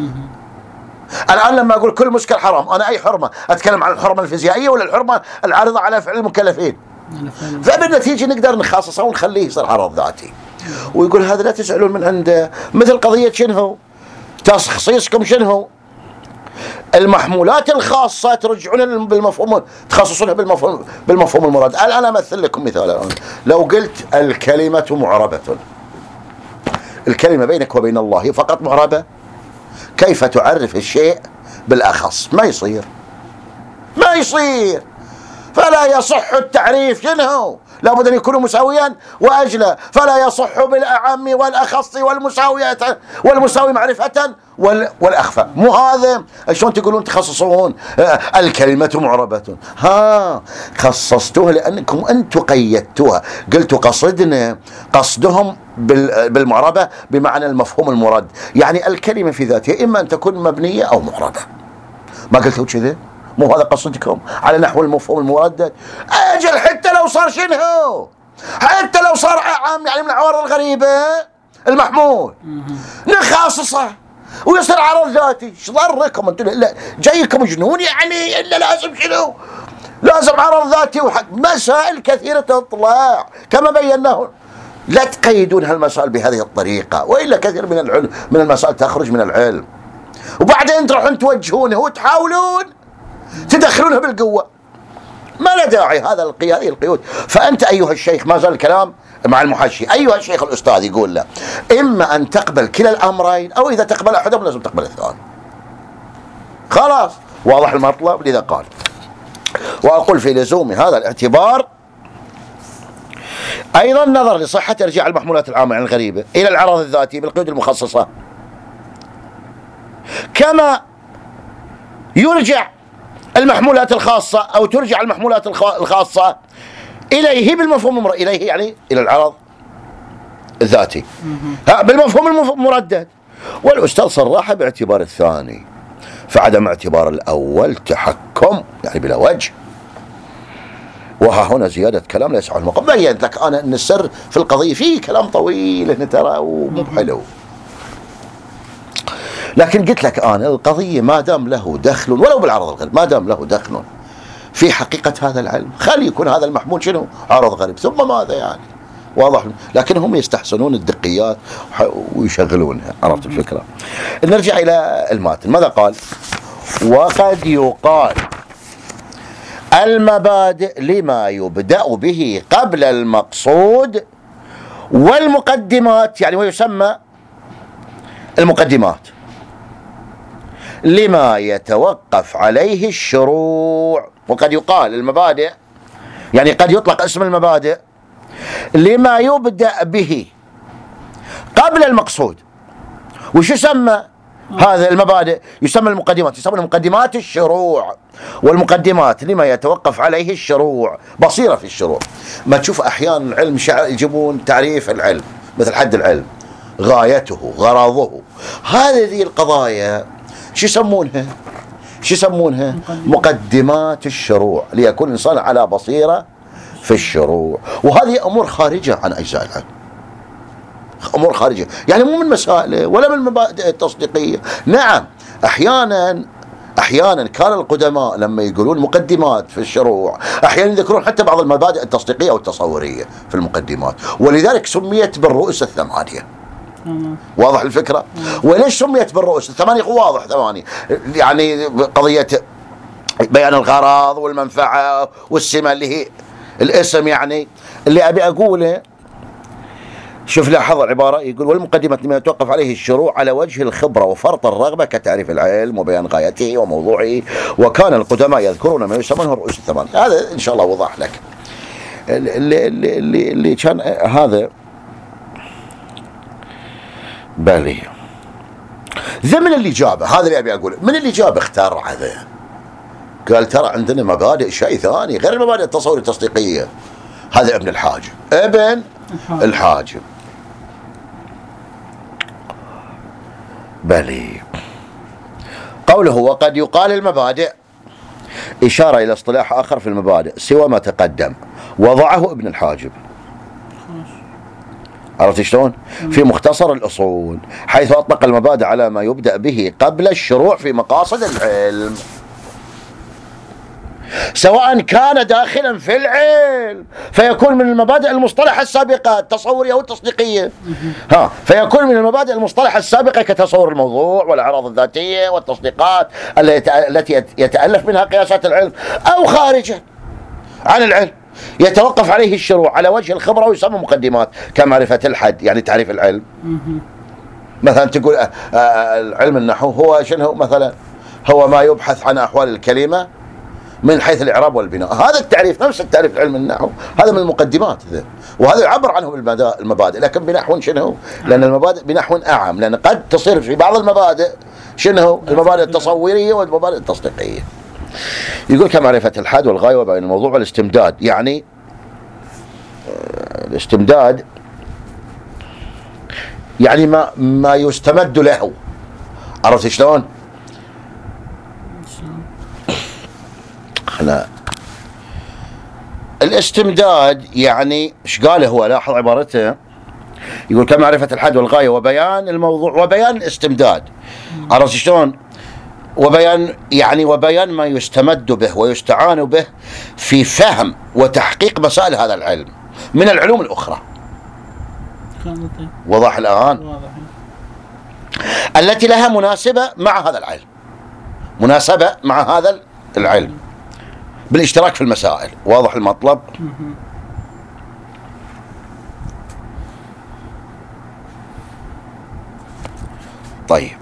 الآن لما أقول كل مسكر حرام، أنا أي حرمة أتكلم عن الحرمة الفيزيائية ولا الحرمة العارضة على فعل المكلفين؟ فبالنتيجة نقدر نخصصه ونخليه يصير عرض ذاتي. ويقول هذا لا تزعلون من عنده، مثل قضية شنو تخصيصكم شنو المحمولات الخاصة ترجعون بالمفهوم تخصصونها بالمفهوم بالمفهوم المراد. الآن أنا أمثل لكم مثال. لو قلت الكلمة معربة، الكلمة بينك وبين الله فقط معربة، كيف تعرف الشيء بالأخص؟ ما يصير ما يصير فلا يصح التعريف شنو؟ لابد أن يكون مساويا وأجلى، فلا يصح بالأعم والأخص والمساوية والمساوي معرفة والأخفى. مو هذا شلون تقولون تخصصون الكلمة معربة؟ ها خصصتوها لأنكم أنتم قيدتوها، قلتوا قصدنا قصدهم بالمعربة بمعنى المفهوم المراد، يعني الكلمة في ذاتها إما أن تكون مبنية أو معربة. ما قلتوا كذا؟ مو هذا قصدكم على نحو المفهوم المردد؟ أجل حتى لو صار شنو، حتى لو صار عام يعني من العوارض الغريبة المحمول نخاصصه ويصير عرض ذاتي. ايش ضركم انتم؟ لا جايكم جنون يعني، الا لازم شنو؟ لازم عرض ذاتي وحق مسائل كثيرة تطلع كما بيناه. لا تقيدون هالمسائل بهذه الطريقة، وإلا كثير من العلم من المسائل تخرج من العلم، وبعدين تروحون توجهونه وتحاولون تدخلونها بالقوة. ما له داعي هذا القيود هذه القيود. فأنت أيها الشيخ، ما زال الكلام مع المحشي، أيها الشيخ الأستاذ يقول له إما أن تقبل كلا الأمرين، أو إذا تقبل أحدهم لازم تقبل الثاني. خلاص واضح المطلب. لذا قال: وأقول في لزوم هذا الاعتبار أيضا نظر لصحة إرجاع المحمولات العامة عن الغريبة إلى العرض الذاتي بالقيود المخصصة، كما يرجع المحمولات الخاصة أو ترجع المحمولات الخاصة إليه بالمفهوم المر... إليه يعني إلى العرض الذاتي بالمفهوم المردد. والأستاذ صراحة باعتبار الثاني، فعدم اعتبار الأول تحكم يعني بلا وجه. وها هنا زيادة كلام لا يسع المقام. بينت لك أنا أن السر في القضية فيه كلام طويل هنا ترى ومو حلو، لكن قلت لك أنا القضية ما دام له دخل ولو بالعرض الغريب، ما دام له دخل في حقيقة هذا العلم، خلي يكون هذا المحمول شنو؟ عرض غريب، ثم ماذا يعني؟ واضح. لكن هم يستحسنون الدقيات ويشغلونها. عرفت الفكرة؟ نرجع إلى الماتن. ماذا قال؟ وقد يقال المبادئ لما يبدأ به قبل المقصود والمقدمات، يعني ويسمى المقدمات لما يتوقف عليه الشروع. وقد يقال المبادئ يعني قد يطلق اسم المبادئ لما يبدأ به قبل المقصود. وش يسمى هذا المبادئ؟ يسمى المقدمات، يسمى مقدمات الشروع. والمقدمات لما يتوقف عليه الشروع، بصيرة في الشروع. ما تشوف أحيانا العلم يجيبون تعريف العلم مثل حد العلم، غايته، غرضه، هذه القضايا شو يسمونها؟ شو يسمونها؟ مقدمات الشروع، ليكون الإنسان على بصيرة في الشروع. وهذه أمور خارجة عن أجزاء العلم، أمور خارجة يعني مو من مسائل ولا من المبادئ التصديقية. نعم أحيانا أحيانا كان القدماء لما يقولون مقدمات في الشروع أحيانا يذكرون حتى بعض المبادئ التصديقية والتصورية في المقدمات، ولذلك سميت بالرؤوس الثمانية. واضح الفكرة؟ وليش سميت بالرؤوس الثمانية؟ واضح ثمانية يعني قضية بيان الغرض والمنفعة والسمة اللي هي الاسم. يعني اللي أبي أقوله، شوف لاحظ العبارة، يقول والمقدمة لما يتوقف عليه الشروع على وجه الخبرة وفرط الرغبة كتعريف العلم وبيان غايته وموضوعه. وكان القدماء يذكرون ما يسمونه الرؤوس الثمانية. هذا إن شاء الله وضح لك. اللي, اللي, اللي كان هذا بالي ذا من اللي جابه، هذا اللي أبي أقوله، من اللي جابه اخترع هذا. قال ترى عندنا مبادئ شيء ثاني غير المبادئ التصورية التصديقية. هذا ابن الحاجب، ابن الحاجب بلي. قوله وقد يقال المبادئ إشارة إلى اصطلاح آخر في المبادئ سوى ما تقدم، وضعه ابن الحاجب. عرفت شلون؟ في مختصر الأصول، حيث أطلق المبادئ على ما يبدأ به قبل الشروع في مقاصد العلم، سواء كان داخلا في العلم فيكون من المبادئ المصطلحة السابقة التصورية والتصديقية، ها فيكون من المبادئ المصطلحة السابقة كتصور الموضوع والأعراض الذاتية والتصديقات التي يتألف منها قياسات العلم، أو خارجا عن العلم يتوقف عليه الشروع على وجه الخبرة ويسمى مقدمات كمعرفة الحد يعني تعريف العلم. مثلا تقول العلم النحو هو شنو؟ مثلا هو ما يبحث عن أحوال الكلمة من حيث الإعراب والبناء. هذا التعريف نفس التعريف علم النحو، هذا من المقدمات ذا. وهذا يعبر عنه بالمبادئ، لكن بنحو شنو؟ لأن المبادئ بنحو أعم، لأن قد تصير في بعض المبادئ شنو؟ المبادئ التصورية والمبادئ التصديقية. يقول كمعرفة الحد والغاية وبين الموضوع والاستمداد. يعني الاستمداد يعني ما ما يستمد له. عرفت شلون؟ احنا الاستمداد يعني ايش قال هو؟ لاحظ عبارته، يقول كمعرفة الحد والغاية وبيان الموضوع وبيان الاستمداد. عرفت شلون؟ وبيان يعني وبيان ما يستمد به ويستعان به في فهم وتحقيق مسائل هذا العلم من العلوم الأخرى. وضح الآن؟ التي لها مناسبة مع هذا العلم، مناسبة مع هذا العلم بالاشتراك في المسائل. واضح المطلب؟ طيب،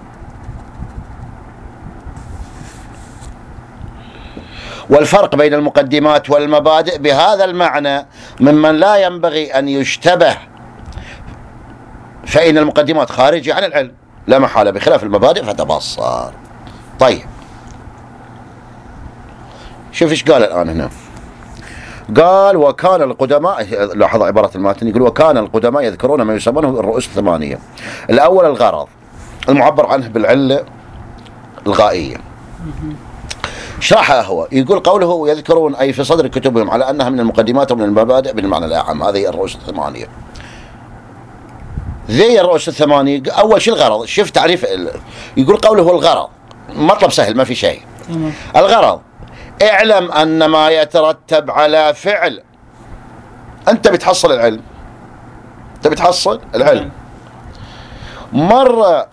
والفرق بين المقدمات والمبادئ بهذا المعنى ممن لا ينبغي أن يشتبه، فإن المقدمات خارجة عن العلم لا محالة بخلاف المبادئ فتبصر. طيب، شوف ايش قال الآن هنا. قال وكان القدماء، لاحظ عبارة الماتن، يقول وكان القدماء يذكرون ما يسمونه الرؤوس الثمانية. الأول الغرض المعبر عنه بالعلة الغائية. شرحها هو، يقول قوله يذكرون أي في صدر كتبهم على أنها من المقدمات ومن المبادئ بالمعنى الأعم. هذه الرؤوس الثمانية. ذي الرؤوس الثمانية أول شيء الغرض. شوف تعريف ال... يقول قوله الغرض مطلب سهل ما في شيء. الغرض اعلم أن ما يترتب على فعل، أنت بتحصل العلم، أنت بتحصل العلم. مرة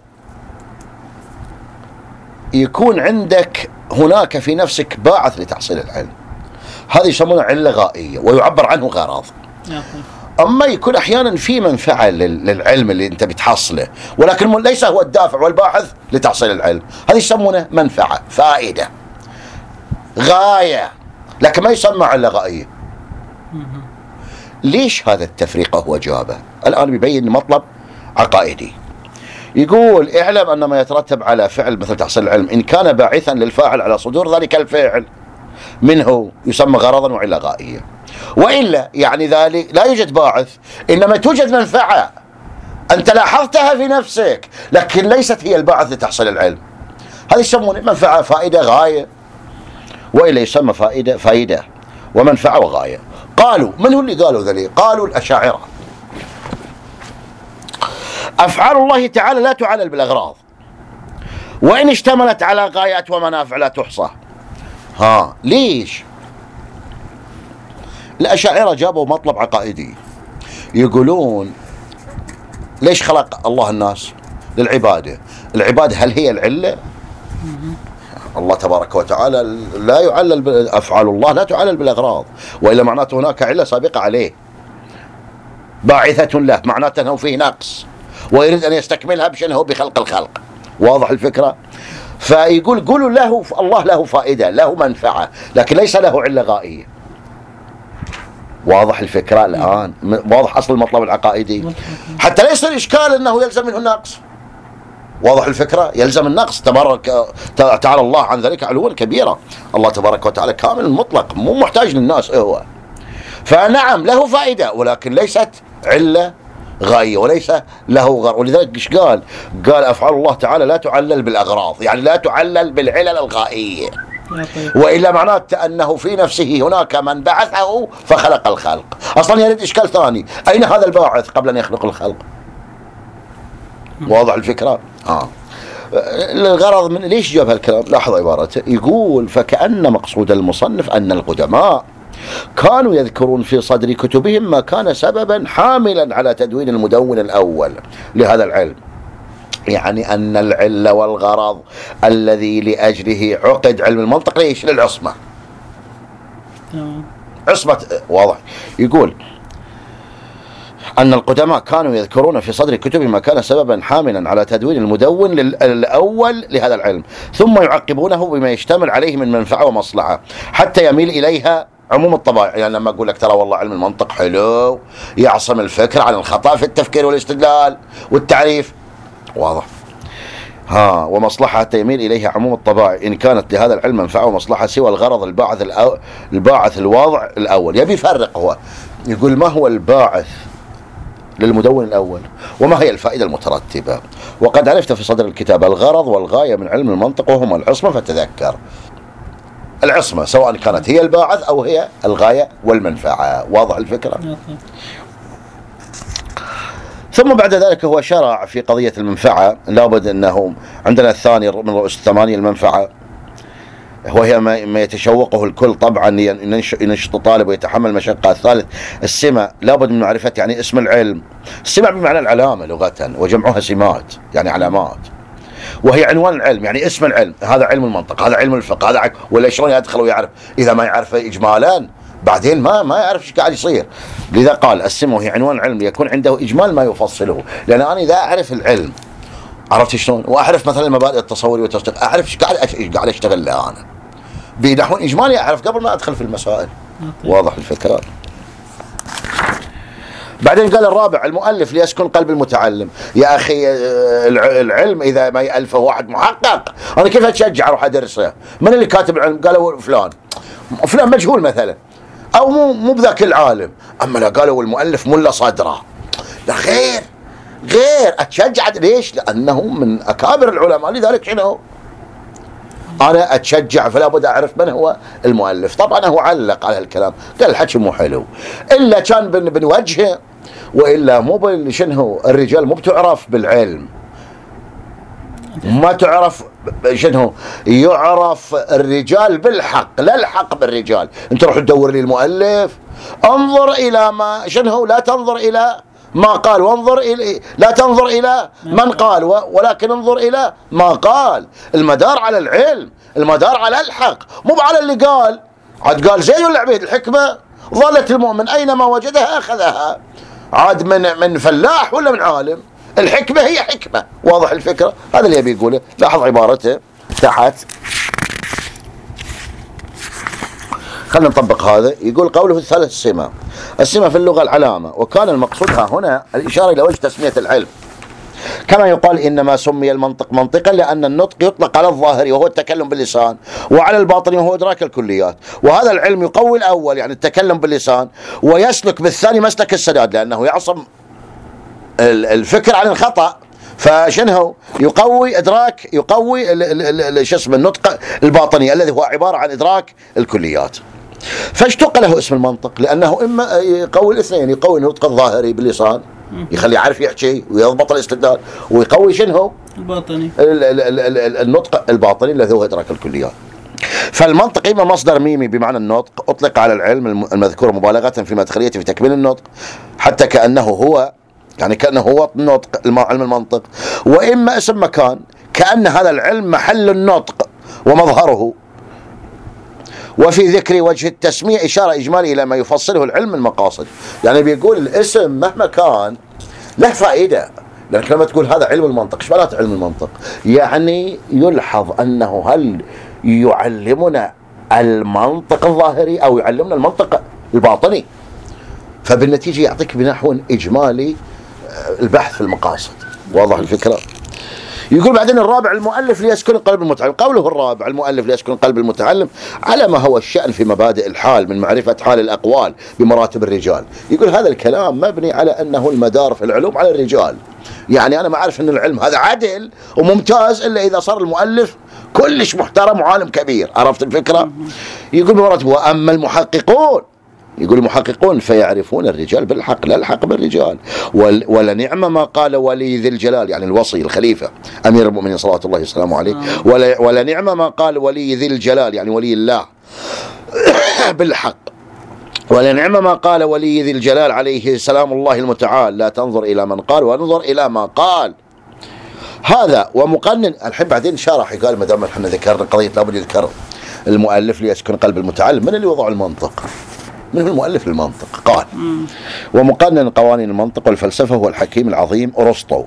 يكون عندك هناك في نفسك باعث لتحصيل العلم، هذا يسمونه علة غائية ويعبر عنه غرض. أما يكون أحيانا في منفعة للعلم اللي أنت بتحصله ولكن ليس هو الدافع والباعث لتحصيل العلم، هذا يسمونه منفعة، فائدة، غاية، لكن ما يسمى علة غائية. ليش هذا التفريق هو جابه؟ الآن بيبين مطلب عقائدي. يقول اعلم أن ما يترتب على فعل مثل تحصيل العلم إن كان باعثا للفاعل على صدور ذلك الفعل منه يسمى غرضا وعلة غائية، وإلا يعني ذلك لا يوجد باعث إنما توجد منفعة أنت لاحظتها في نفسك لكن ليست هي الباعث لتحصيل العلم، هذا يسمونه منفعة، فائدة، غاية. وإلا يسمى فائدة فائدة ومنفعة وغاية. قالوا، من هو اللي قالوا ذلك؟ قالوا الأشاعرة. أفعال الله تعالى لا تعلل بالأغراض وإن اشتملت على غايات ومنافع لا تحصى. ها ليش؟ الأشاعرة جابوا مطلب عقائدي، يقولون ليش خلق الله الناس؟ للعبادة. العبادة هل هي العلة؟ الله تبارك وتعالى لا يعلل، أفعال الله لا تعلل بالأغراض، وإلا معناته هناك علة سابقة عليه باعثة له، معناته أنه فيه نقص ويريد أن يستكملها بشأنه بخلق الخلق. واضح الفكرة؟ فيقول قولوا له الله له فائدة، له منفعة، لكن ليس له علة غائية. واضح الفكرة الآن؟ واضح أصل المطلب العقائدي، حتى لا يصير إشكال أنه يلزم منه النقص. واضح الفكرة؟ يلزم النقص، تبارك تعالى الله عن ذلك علوا كبيرا. الله تبارك وتعالى كامل مطلق، مو محتاج للناس هو. فنعم له فائدة ولكن ليست علة غاية وليس له غرض. ولذلك ايش قال؟ قال أفعال الله تعالى لا تعلل بالأغراض، يعني لا تعلل بالعلل الغائية، وإلا معناته أنه في نفسه هناك من بعثه فخلق الخلق. أصلا يريد إشكال ثاني، أين هذا الباعث قبل أن يخلق الخلق؟ واضح الفكرة؟ آه. الغرض من ليش جاب هالكلام؟ لاحظ عبارته، يقول فكأن مقصود المصنف أن القدماء كانوا يذكرون في صدر كتبهم ما كان سببا حاملا على تدوين المدون الأول لهذا العلم، يعني أن العلة والغرض الذي لأجله عقد علم المنطق ليش؟ للعصمة، عصمة. واضح. يقول أن القدماء كانوا يذكرون في صدر كتبهم ما كان سببا حاملا على تدوين المدون الأول لهذا العلم، ثم يعقبونه بما يشتمل عليه من منفعة ومصلحة حتى يميل إليها عموم الطبائع. يعني لما أقول لك ترى والله علم المنطق حلو يعصم الفكر عن الخطأ في التفكير والاستدلال والتعريف، واضح، ها، ومصلحة حتى يميل إليها عموم الطبائع إن كانت لهذا العلم منفعة ومصلحة سوى الغرض الباعث الأو... الباعث الواضع الأول. يبي يفرق، هو يقول ما هو الباعث للمدون الأول وما هي الفائدة المترتبة؟ وقد عرفت في صدر الكتاب الغرض والغاية من علم المنطق وهما العصمة، فتذكر. العصمة سواء كانت هي الباعث أو هي الغاية والمنفعة. واضح الفكرة؟ ثم بعد ذلك هو شرع في قضية المنفعة. لابد أنه عندنا الثاني من رؤوس الثمانية المنفعة، وهي ما يتشوقه الكل طبعا ينشط طالب ويتحمل مشقة. الثالث السمة، لابد من معرفة يعني اسم العلم. السمة بمعنى العلامة لغة، وجمعها سمات يعني علامات، وهي عنوان العلم يعني اسم العلم. هذا علم المنطق، هذا علم الفقه، هذا عك... ولا شلون يدخل ويعرف؟ إذا ما يعرف إجمالا بعدين ما ما يعرف ايش قاعد يصير. لذا قال السمة وهي عنوان العلم يكون عنده إجمال ما يفصله. لأن أنا إذا أعرف العلم، عرفت شلون، وأعرف مثلا مبادئ التصور والتصديق، أعرف ايش قاعد أش... قاعد أشتغل له أنا بنحو إجمالي، أعرف قبل ما أدخل في المسائل. واضح الفكرة؟ بعدين قال الرابع المؤلف ليسكن قلب المتعلم. يا أخي العلم إذا ما يألفه واحد محقق، أنا كيف أتشجع أروح أدرسه؟ من اللي كاتب العلم؟ قالوا فلان فلان مجهول مثلا، أو مو مو بذاك العالم. أما لا قالوا المؤلف ملا صدره، لا غير غير أتشجع. ليش؟ لأنه من أكابر العلماء، لذلك شنو أنا أتشجع، فلا بد أعرف من هو المؤلف. طبعا هو علق على الكلام، قال الحكي مو حلو إلا كان بن بنوجهه، وإلا مو شنو الرجال مو بتعرف بالعلم، ما تعرف شنو يعرف الرجال بالحق، لا الحق بالرجال. أنت روح تدور لي المؤلف، انظر إلى ما شنو، لا تنظر إلى ما قال، وانظر إلى لا تنظر إلى من قال، ولكن انظر إلى ما قال. المدار على العلم، المدار على الحق، مو على اللي قال. عاد قال زيد ولا عبيد؟ الحكمة ظلت المؤمن أينما وجدها أخذها. عاد من من فلاح ولا من عالم؟ الحكمة هي حكمة. واضح الفكرة؟ هذا اللي يبي يقوله. لاحظ عبارته تحت، خلينا نطبق هذا. يقول قوله الثالث السمة. السمة في اللغة العلامة، وكان المقصودها هنا الإشارة إلى وجه تسمية العلم. كما يقال إنما سمي المنطق منطقا لأن النطق يطلق على الظاهر وهو التكلم باللسان، وعلى الباطن وهو إدراك الكليات. وهذا العلم يقوي الأول يعني التكلم باللسان، ويسلك بالثاني مسلك السداد، لأنه يعصم الفكر عن الخطأ. فشنو يقوي إدراك، يقوي شو اسمه النطق الباطني الذي هو عبارة عن إدراك الكليات. فاشتق له اسم المنطق لأنه إما يقوي الاثنين، يقوي النطق الظاهري باللسان يخلي يعرف يحكي ويضبط الاستدلال، ويقوي شنو الباطني النطق الباطني الذي هو إدراك الكليات. فالمنطق إما مصدر ميمي بمعنى النطق أطلق على العلم المذكور مبالغة في مدخليته في تكميل النطق، حتى كأنه هو يعني كأنه هو النطق علم المنطق، وإما اسم مكان كأن هذا العلم محل النطق ومظهره. وفي ذكر وجه التسمية إشارة إجمالية إلى ما يفصله العلم المقاصد. يعني بيقول الاسم مهما كان له فائدة، لأنك لما تقول هذا علم المنطق، ايش معناته علم المنطق؟ يعني يلحظ أنه هل يعلمنا المنطق الظاهري أو يعلمنا المنطق الباطني، فبالنتيجة يعطيك بنحو إجمالي البحث في المقاصد. واضح الفكرة؟ يقول بعدين الرابع المؤلف ليسكن قلب المتعلم. قوله الرابع المؤلف ليسكن قلب المتعلم على ما هو الشأن في مبادئ الحال من معرفة حال الأقوال بمراتب الرجال. يقول هذا الكلام مبني على أنه المدار في العلوم على الرجال. يعني أنا ما أعرف أن العلم هذا عدل وممتاز إلا إذا صار المؤلف كلش محترم وعالم كبير. عرفت الفكرة؟ يقول بمراتب. وأما المحققون، يقول المحققون فيعرفون الرجال بالحق لا الحق بالرجال. ولنعم ما قال ولي ذي الجلال يعني الوصي الخليفة أمير المؤمنين صلى الله وسلامه عليه. ولنعم ما قال ولي ذي الجلال يعني ولي الله بالحق. ولنعم ما قال ولي ذي الجلال عليه سلام الله المتعال لا تنظر إلى من قال وانظر إلى ما قال. هذا ومقنن. الحين بعدين شارح قال ما دام احنا ذكرنا قضية لابد يذكر المؤلف ليسكن قلب المتعلم. من اللي وضع المنطق؟ من هو المؤلف للمنطق؟ قال ومقنن قوانين المنطق والفلسفة هو الحكيم العظيم أرسطو،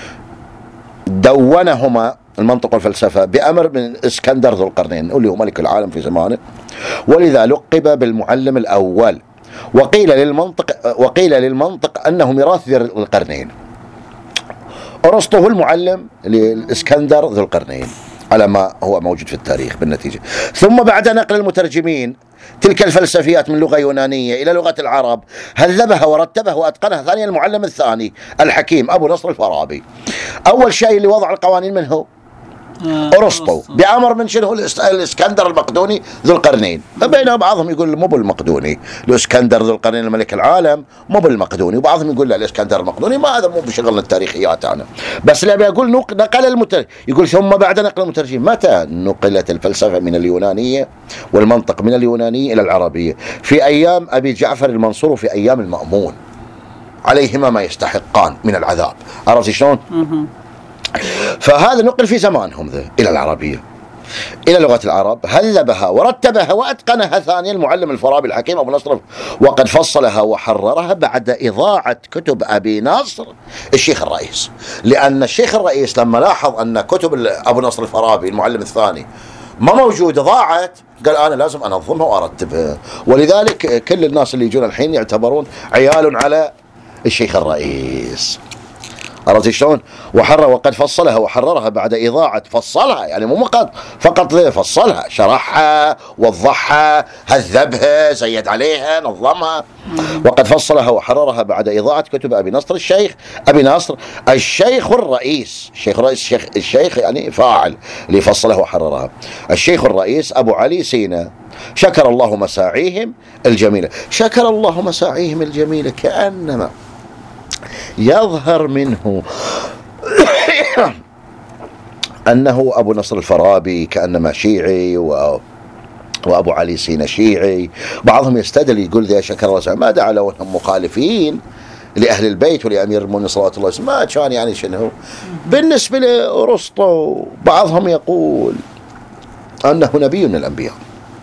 دونهما المنطق والفلسفة بأمر من اسكندر ذو القرنين اللي هو ملك العالم في زمانه، ولذا لقب بالمعلم الأول. وقيل للمنطق وقيل للمنطق أنه ميراث ذي القرنين. أرسطو هو المعلم للإسكندر ذو القرنين. على ما هو موجود في التاريخ بالنتيجة. ثم بعد نقل المترجمين تلك الفلسفيات من لغة يونانية إلى لغة العرب هذبها ورتبها وأتقنها ثانيا المعلم الثاني الحكيم أبو نصر الفارابي. أول شيء اللي وضع القوانين منه أرسطو بأمر من شنو؟ الإسكندر المقدوني ذو القرنين. بينما بعضهم يقول مو بالمقدوني، الإسكندر ذو القرنين الملك العالم مو بالمقدوني، وبعضهم يقول لا الإسكندر المقدوني. ما هذا مو بشغلنا التاريخيات أنا، بس اللي أبي أقول نقل المترجم. يقول ثم بعد نقل المترجم متى نقلت الفلسفة من اليونانية والمنطق من اليونانية إلى العربية؟ في أيام أبي جعفر المنصور وفي أيام المأمون عليهما ما يستحقان من العذاب. عرفت شلون؟ فهذا نقل في زمانهم ذا إلى العربية إلى لغة العرب هذبها ورتبها وأتقنها ثانيا المعلم الفارابي الحكيم أبو نصر، وقد فصلها وحررها بعد إضاعة كتب أبي نصر الشيخ الرئيس. لأن الشيخ الرئيس لما لاحظ أن كتب أبو نصر الفارابي المعلم الثاني ما موجودة ضاعت، قال أنا لازم أنظمها وأرتبها. ولذلك كل الناس اللي يجون الحين يعتبرون عيال على الشيخ الرئيس. عرفت شلون؟ وحرر وقد فصلها وحررها بعد إضاعة، فصلها يعني مو فقط فقط فصلها، شرحها وضحها هذبها زيد عليها نظمها. وقد فصلها وحررها بعد إضاعة كتب أبي نصر الشيخ أبي نصر الشيخ الرئيس. الشيخ الرئيس الشيخ, الشيخ يعني فاعل اللي فصلها وحررها. الشيخ الرئيس أبو علي سينا شكر الله مساعيهم الجميلة. شكر الله مساعيهم الجميلة كأنما يظهر منه أنه أبو نصر الفارابي كأنما شيعي و وأبو علي سينا شيعي. بعضهم يستدل يقول ذا شكر الله ما دعا لو أنهم مخالفين لأهل البيت ولأمير المؤمنين صلوات الله وسلامه ما كان يعني شنو. بالنسبة لأرسطو بعضهم يقول أنه نبي من الأنبياء،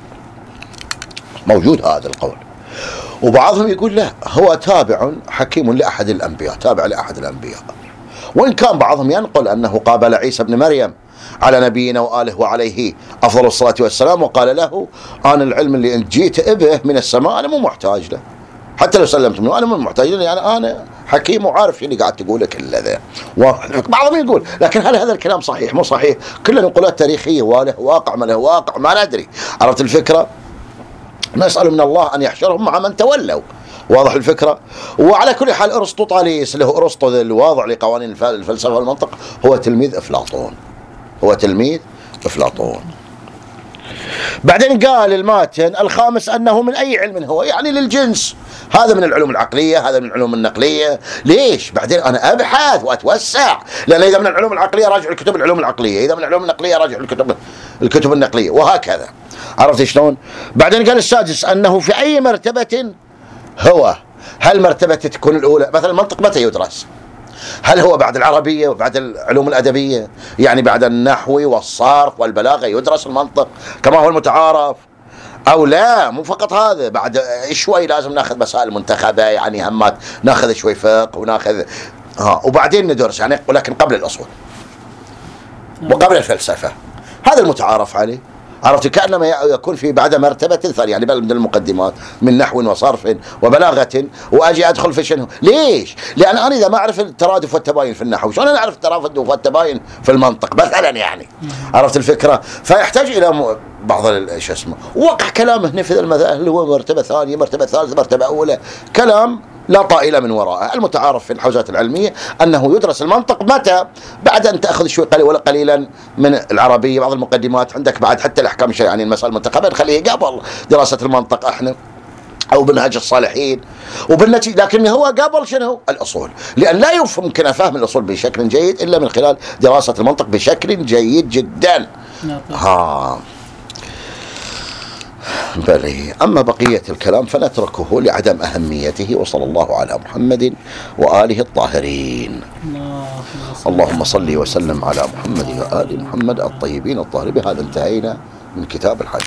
موجود هذا القول. وبعضهم يقول لا هو تابع حكيم لأحد الأنبياء، تابع لأحد الأنبياء. وإن كان بعضهم ينقل أنه قابل عيسى بن مريم على نبينا وآله وعليه أفضل الصلاة والسلام وقال له أنا العلم اللي أنت جيت به من السماء أنا مو محتاج له، حتى لو سلمت منه أنا مو محتاج له، يعني أنا حكيم وعارف شو اللي قاعد تقوله كل ذا. بعضهم يقول لكن هل هذا الكلام صحيح مو صحيح؟ كلها نقولات تاريخية وله واقع ما له واقع ما ندري. عرفت الفكرة؟ نسأل من الله أن يحشرهم مع من تولوا. واضح الفكرة؟ وعلى كل حال أرسطو طاليس اللي هو أرسطو الواضع لقوانين الفلسفة والمنطق هو تلميذ أفلاطون، هو تلميذ أفلاطون. بعدين قال الماتن الخامس أنه من أي علم هو، يعني للجنس، هذا من العلوم العقلية هذا من العلوم النقلية. ليش؟ بعدين أنا أبحث وأتوسع، لأن إذا من العلوم العقلية راجع الكتب العلوم العقلية، إذا من العلوم النقلية راجع الكتب الكتب النقلية، وهكذا. عرفت شلون؟ بعدين قال السادس أنه في أي مرتبة هو، هل مرتبة تكون الأولى مثلا المنطق متى يدرس؟ هل هو بعد العربية وبعد العلوم الأدبية؟ يعني بعد النحو والصرف والبلاغة يدرس المنطق كما هو المتعارف، أو لا مو فقط هذا، بعد شوي لازم ناخذ مسائل منتخبة، يعني همات ناخذ شوي فقه وناخذ ها وبعدين ندرس يعني، ولكن قبل الأصول وقبل الفلسفة، هذا المتعارف عليه. عرفت؟ كأنما يكون في بعد مرتبة ثانية، يعني بل من المقدمات من نحو وصرف وبلاغة، وأجي أدخل في شنو؟ ليش؟ لأن أنا إذا ما أعرف الترادف والتباين في النحو شلون أنا أعرف الترادف والتباين في المنطق مثلا يعني. عرفت الفكرة؟ فيحتاج إلى بعض شو اسمه وقع كلامه هنا في المذاهب اللي هو مرتبة ثانية مرتبة ثالثة مرتبة أولى، كلام لا طائل من وراءه. المتعارف في الحوزات العلمية أنه يدرس المنطق متى؟ بعد أن تأخذ شوي قليل ولا قليلا من العربية، بعض المقدمات عندك، بعد حتى الأحكام الشرعية يعني المسائل المنتخبة نخليه قبل دراسة المنطق احنا، أو بنهج الصالحين وبالنتيجة، لكن هو قبل شنو؟ الأصول، لأن لا يمكن فهم الأصول بشكل جيد إلا من خلال دراسة المنطق بشكل جيد جدا. ها بلي. أما بقية الكلام فنتركه لعدم أهميته. وصلى الله على محمد وآله الطاهرين. اللهم صل وسلم على محمد وآل محمد الطيبين الطاهرين. بهذا انتهينا من كتاب الحج.